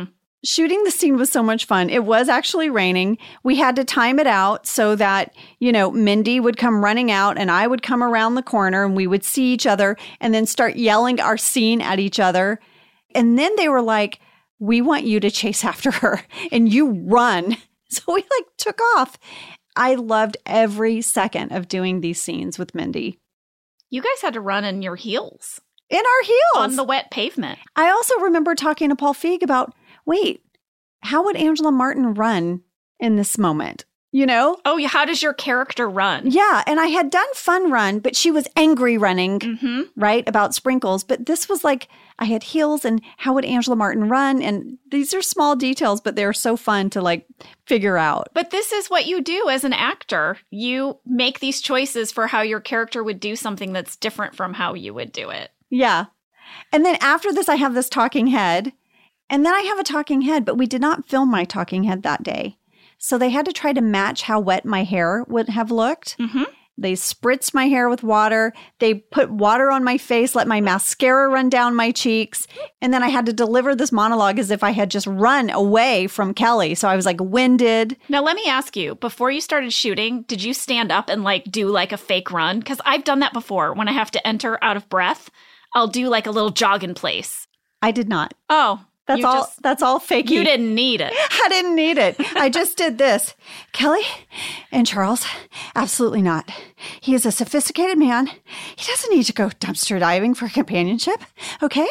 Shooting the scene was so much fun. It was actually raining. We had to time it out so that, you know, Mindy would come running out and I would come around the corner and we would see each other and then start yelling our scene at each other. And then they were like, we want you to chase after her and you run. So we like took off. I loved every second of doing these scenes with Mindy. You guys had to run in your heels. In our heels. On the wet pavement. I also remember talking to Paul Feig about, wait, how would Angela Martin run in this moment? You know? Oh, how does your character run? Yeah. And I had done Fun Run, but she was angry running, mm-hmm. right? About sprinkles. But this was like, I had heels and how would Angela Martin run? And these are small details, but they're so fun to like figure out. But this is what you do as an actor. You make these choices for how your character would do something that's different from how you would do it. Yeah. And then after this, I have this talking head. And then I have a talking head, but we did not film my talking head that day. So they had to try to match how wet my hair would have looked. Mm-hmm. They spritzed my hair with water. They put water on my face, let my mascara run down my cheeks. And then I had to deliver this monologue as if I had just run away from Kelly. So I was like winded. Now, let me ask you, before you started shooting, did you stand up and like do like a fake run? Because I've done that before. When I have to enter out of breath, I'll do like a little jog in place. I did not. Oh. That's You all just- that's all fakey. You didn't need it. I didn't need it. I just did this. Kelly and Charles, absolutely not. He is a sophisticated man. He doesn't need to go dumpster diving for companionship. Okay?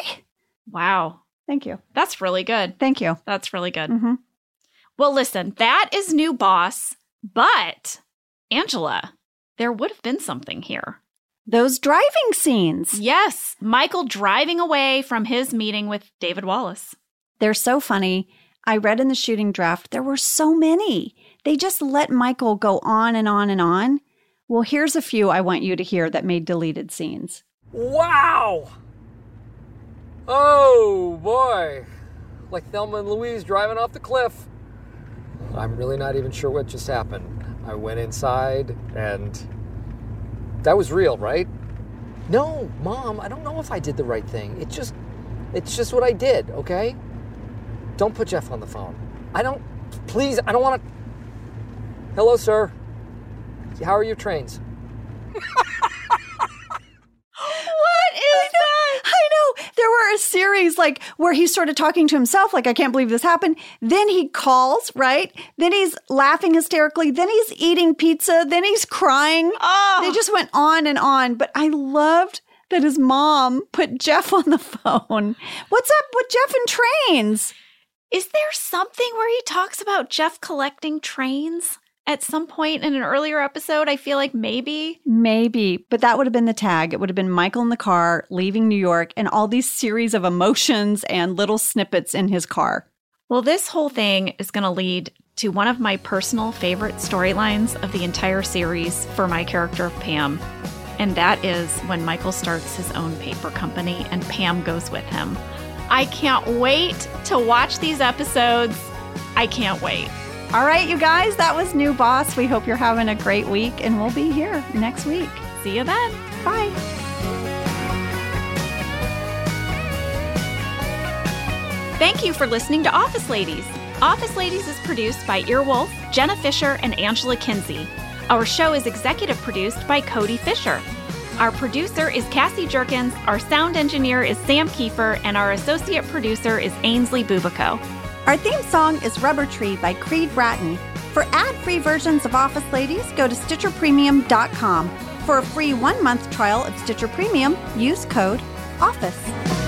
Wow. Thank you. That's really good. Thank you. That's really good. Mm-hmm. Well, listen, that is New Boss, but Angela, there would have been something here. Those driving scenes. Yes, Michael driving away from his meeting with David Wallace. They're so funny. I read in the shooting draft, there were so many. They just let Michael go on and on and on. Well, here's a few I want you to hear that made deleted scenes. Wow! Oh, boy. Like Thelma and Louise driving off the cliff. I'm really not even sure what just happened. I went inside and that was real, right? No, Mom, I don't know if I did the right thing. It just, it's just what I did, okay? Don't put Jeff on the phone. I don't, please, I don't want to. Hello, sir. How are your trains? What is that? I know. There were a series like where he's sort of talking to himself, like, I can't believe this happened. Then he calls, right? Then he's laughing hysterically. Then he's eating pizza. Then he's crying. Oh. They just went on and on. But I loved that his mom put Jeff on the phone. What's up with Jeff and trains? Is there something where he talks about Jeff collecting trains at some point in an earlier episode? I feel like maybe. Maybe, but that would have been the tag. It would have been Michael in the car leaving New York and all these series of emotions and little snippets in his car. Well, this whole thing is going to lead to one of my personal favorite storylines of the entire series for my character, Pam. And that is when Michael starts his own paper company and Pam goes with him. I can't wait to watch these episodes. I can't wait. All right, you guys, that was New Boss. We hope you're having a great week, and we'll be here next week. See you then. Bye. Thank you for listening to Office Ladies. Office Ladies is produced by Earwolf, Jenna Fisher, and Angela Kinsey. Our show is executive produced by Cody Fisher. Our producer is Cassie Jerkins, our sound engineer is Sam Kiefer, and our associate producer is Ainsley Bubico. Our theme song is Rubber Tree by Creed Bratton. For ad-free versions of Office Ladies, go to Stitcher Premium dot com. For a free one-month trial of Stitcher Premium, use code OFFICE.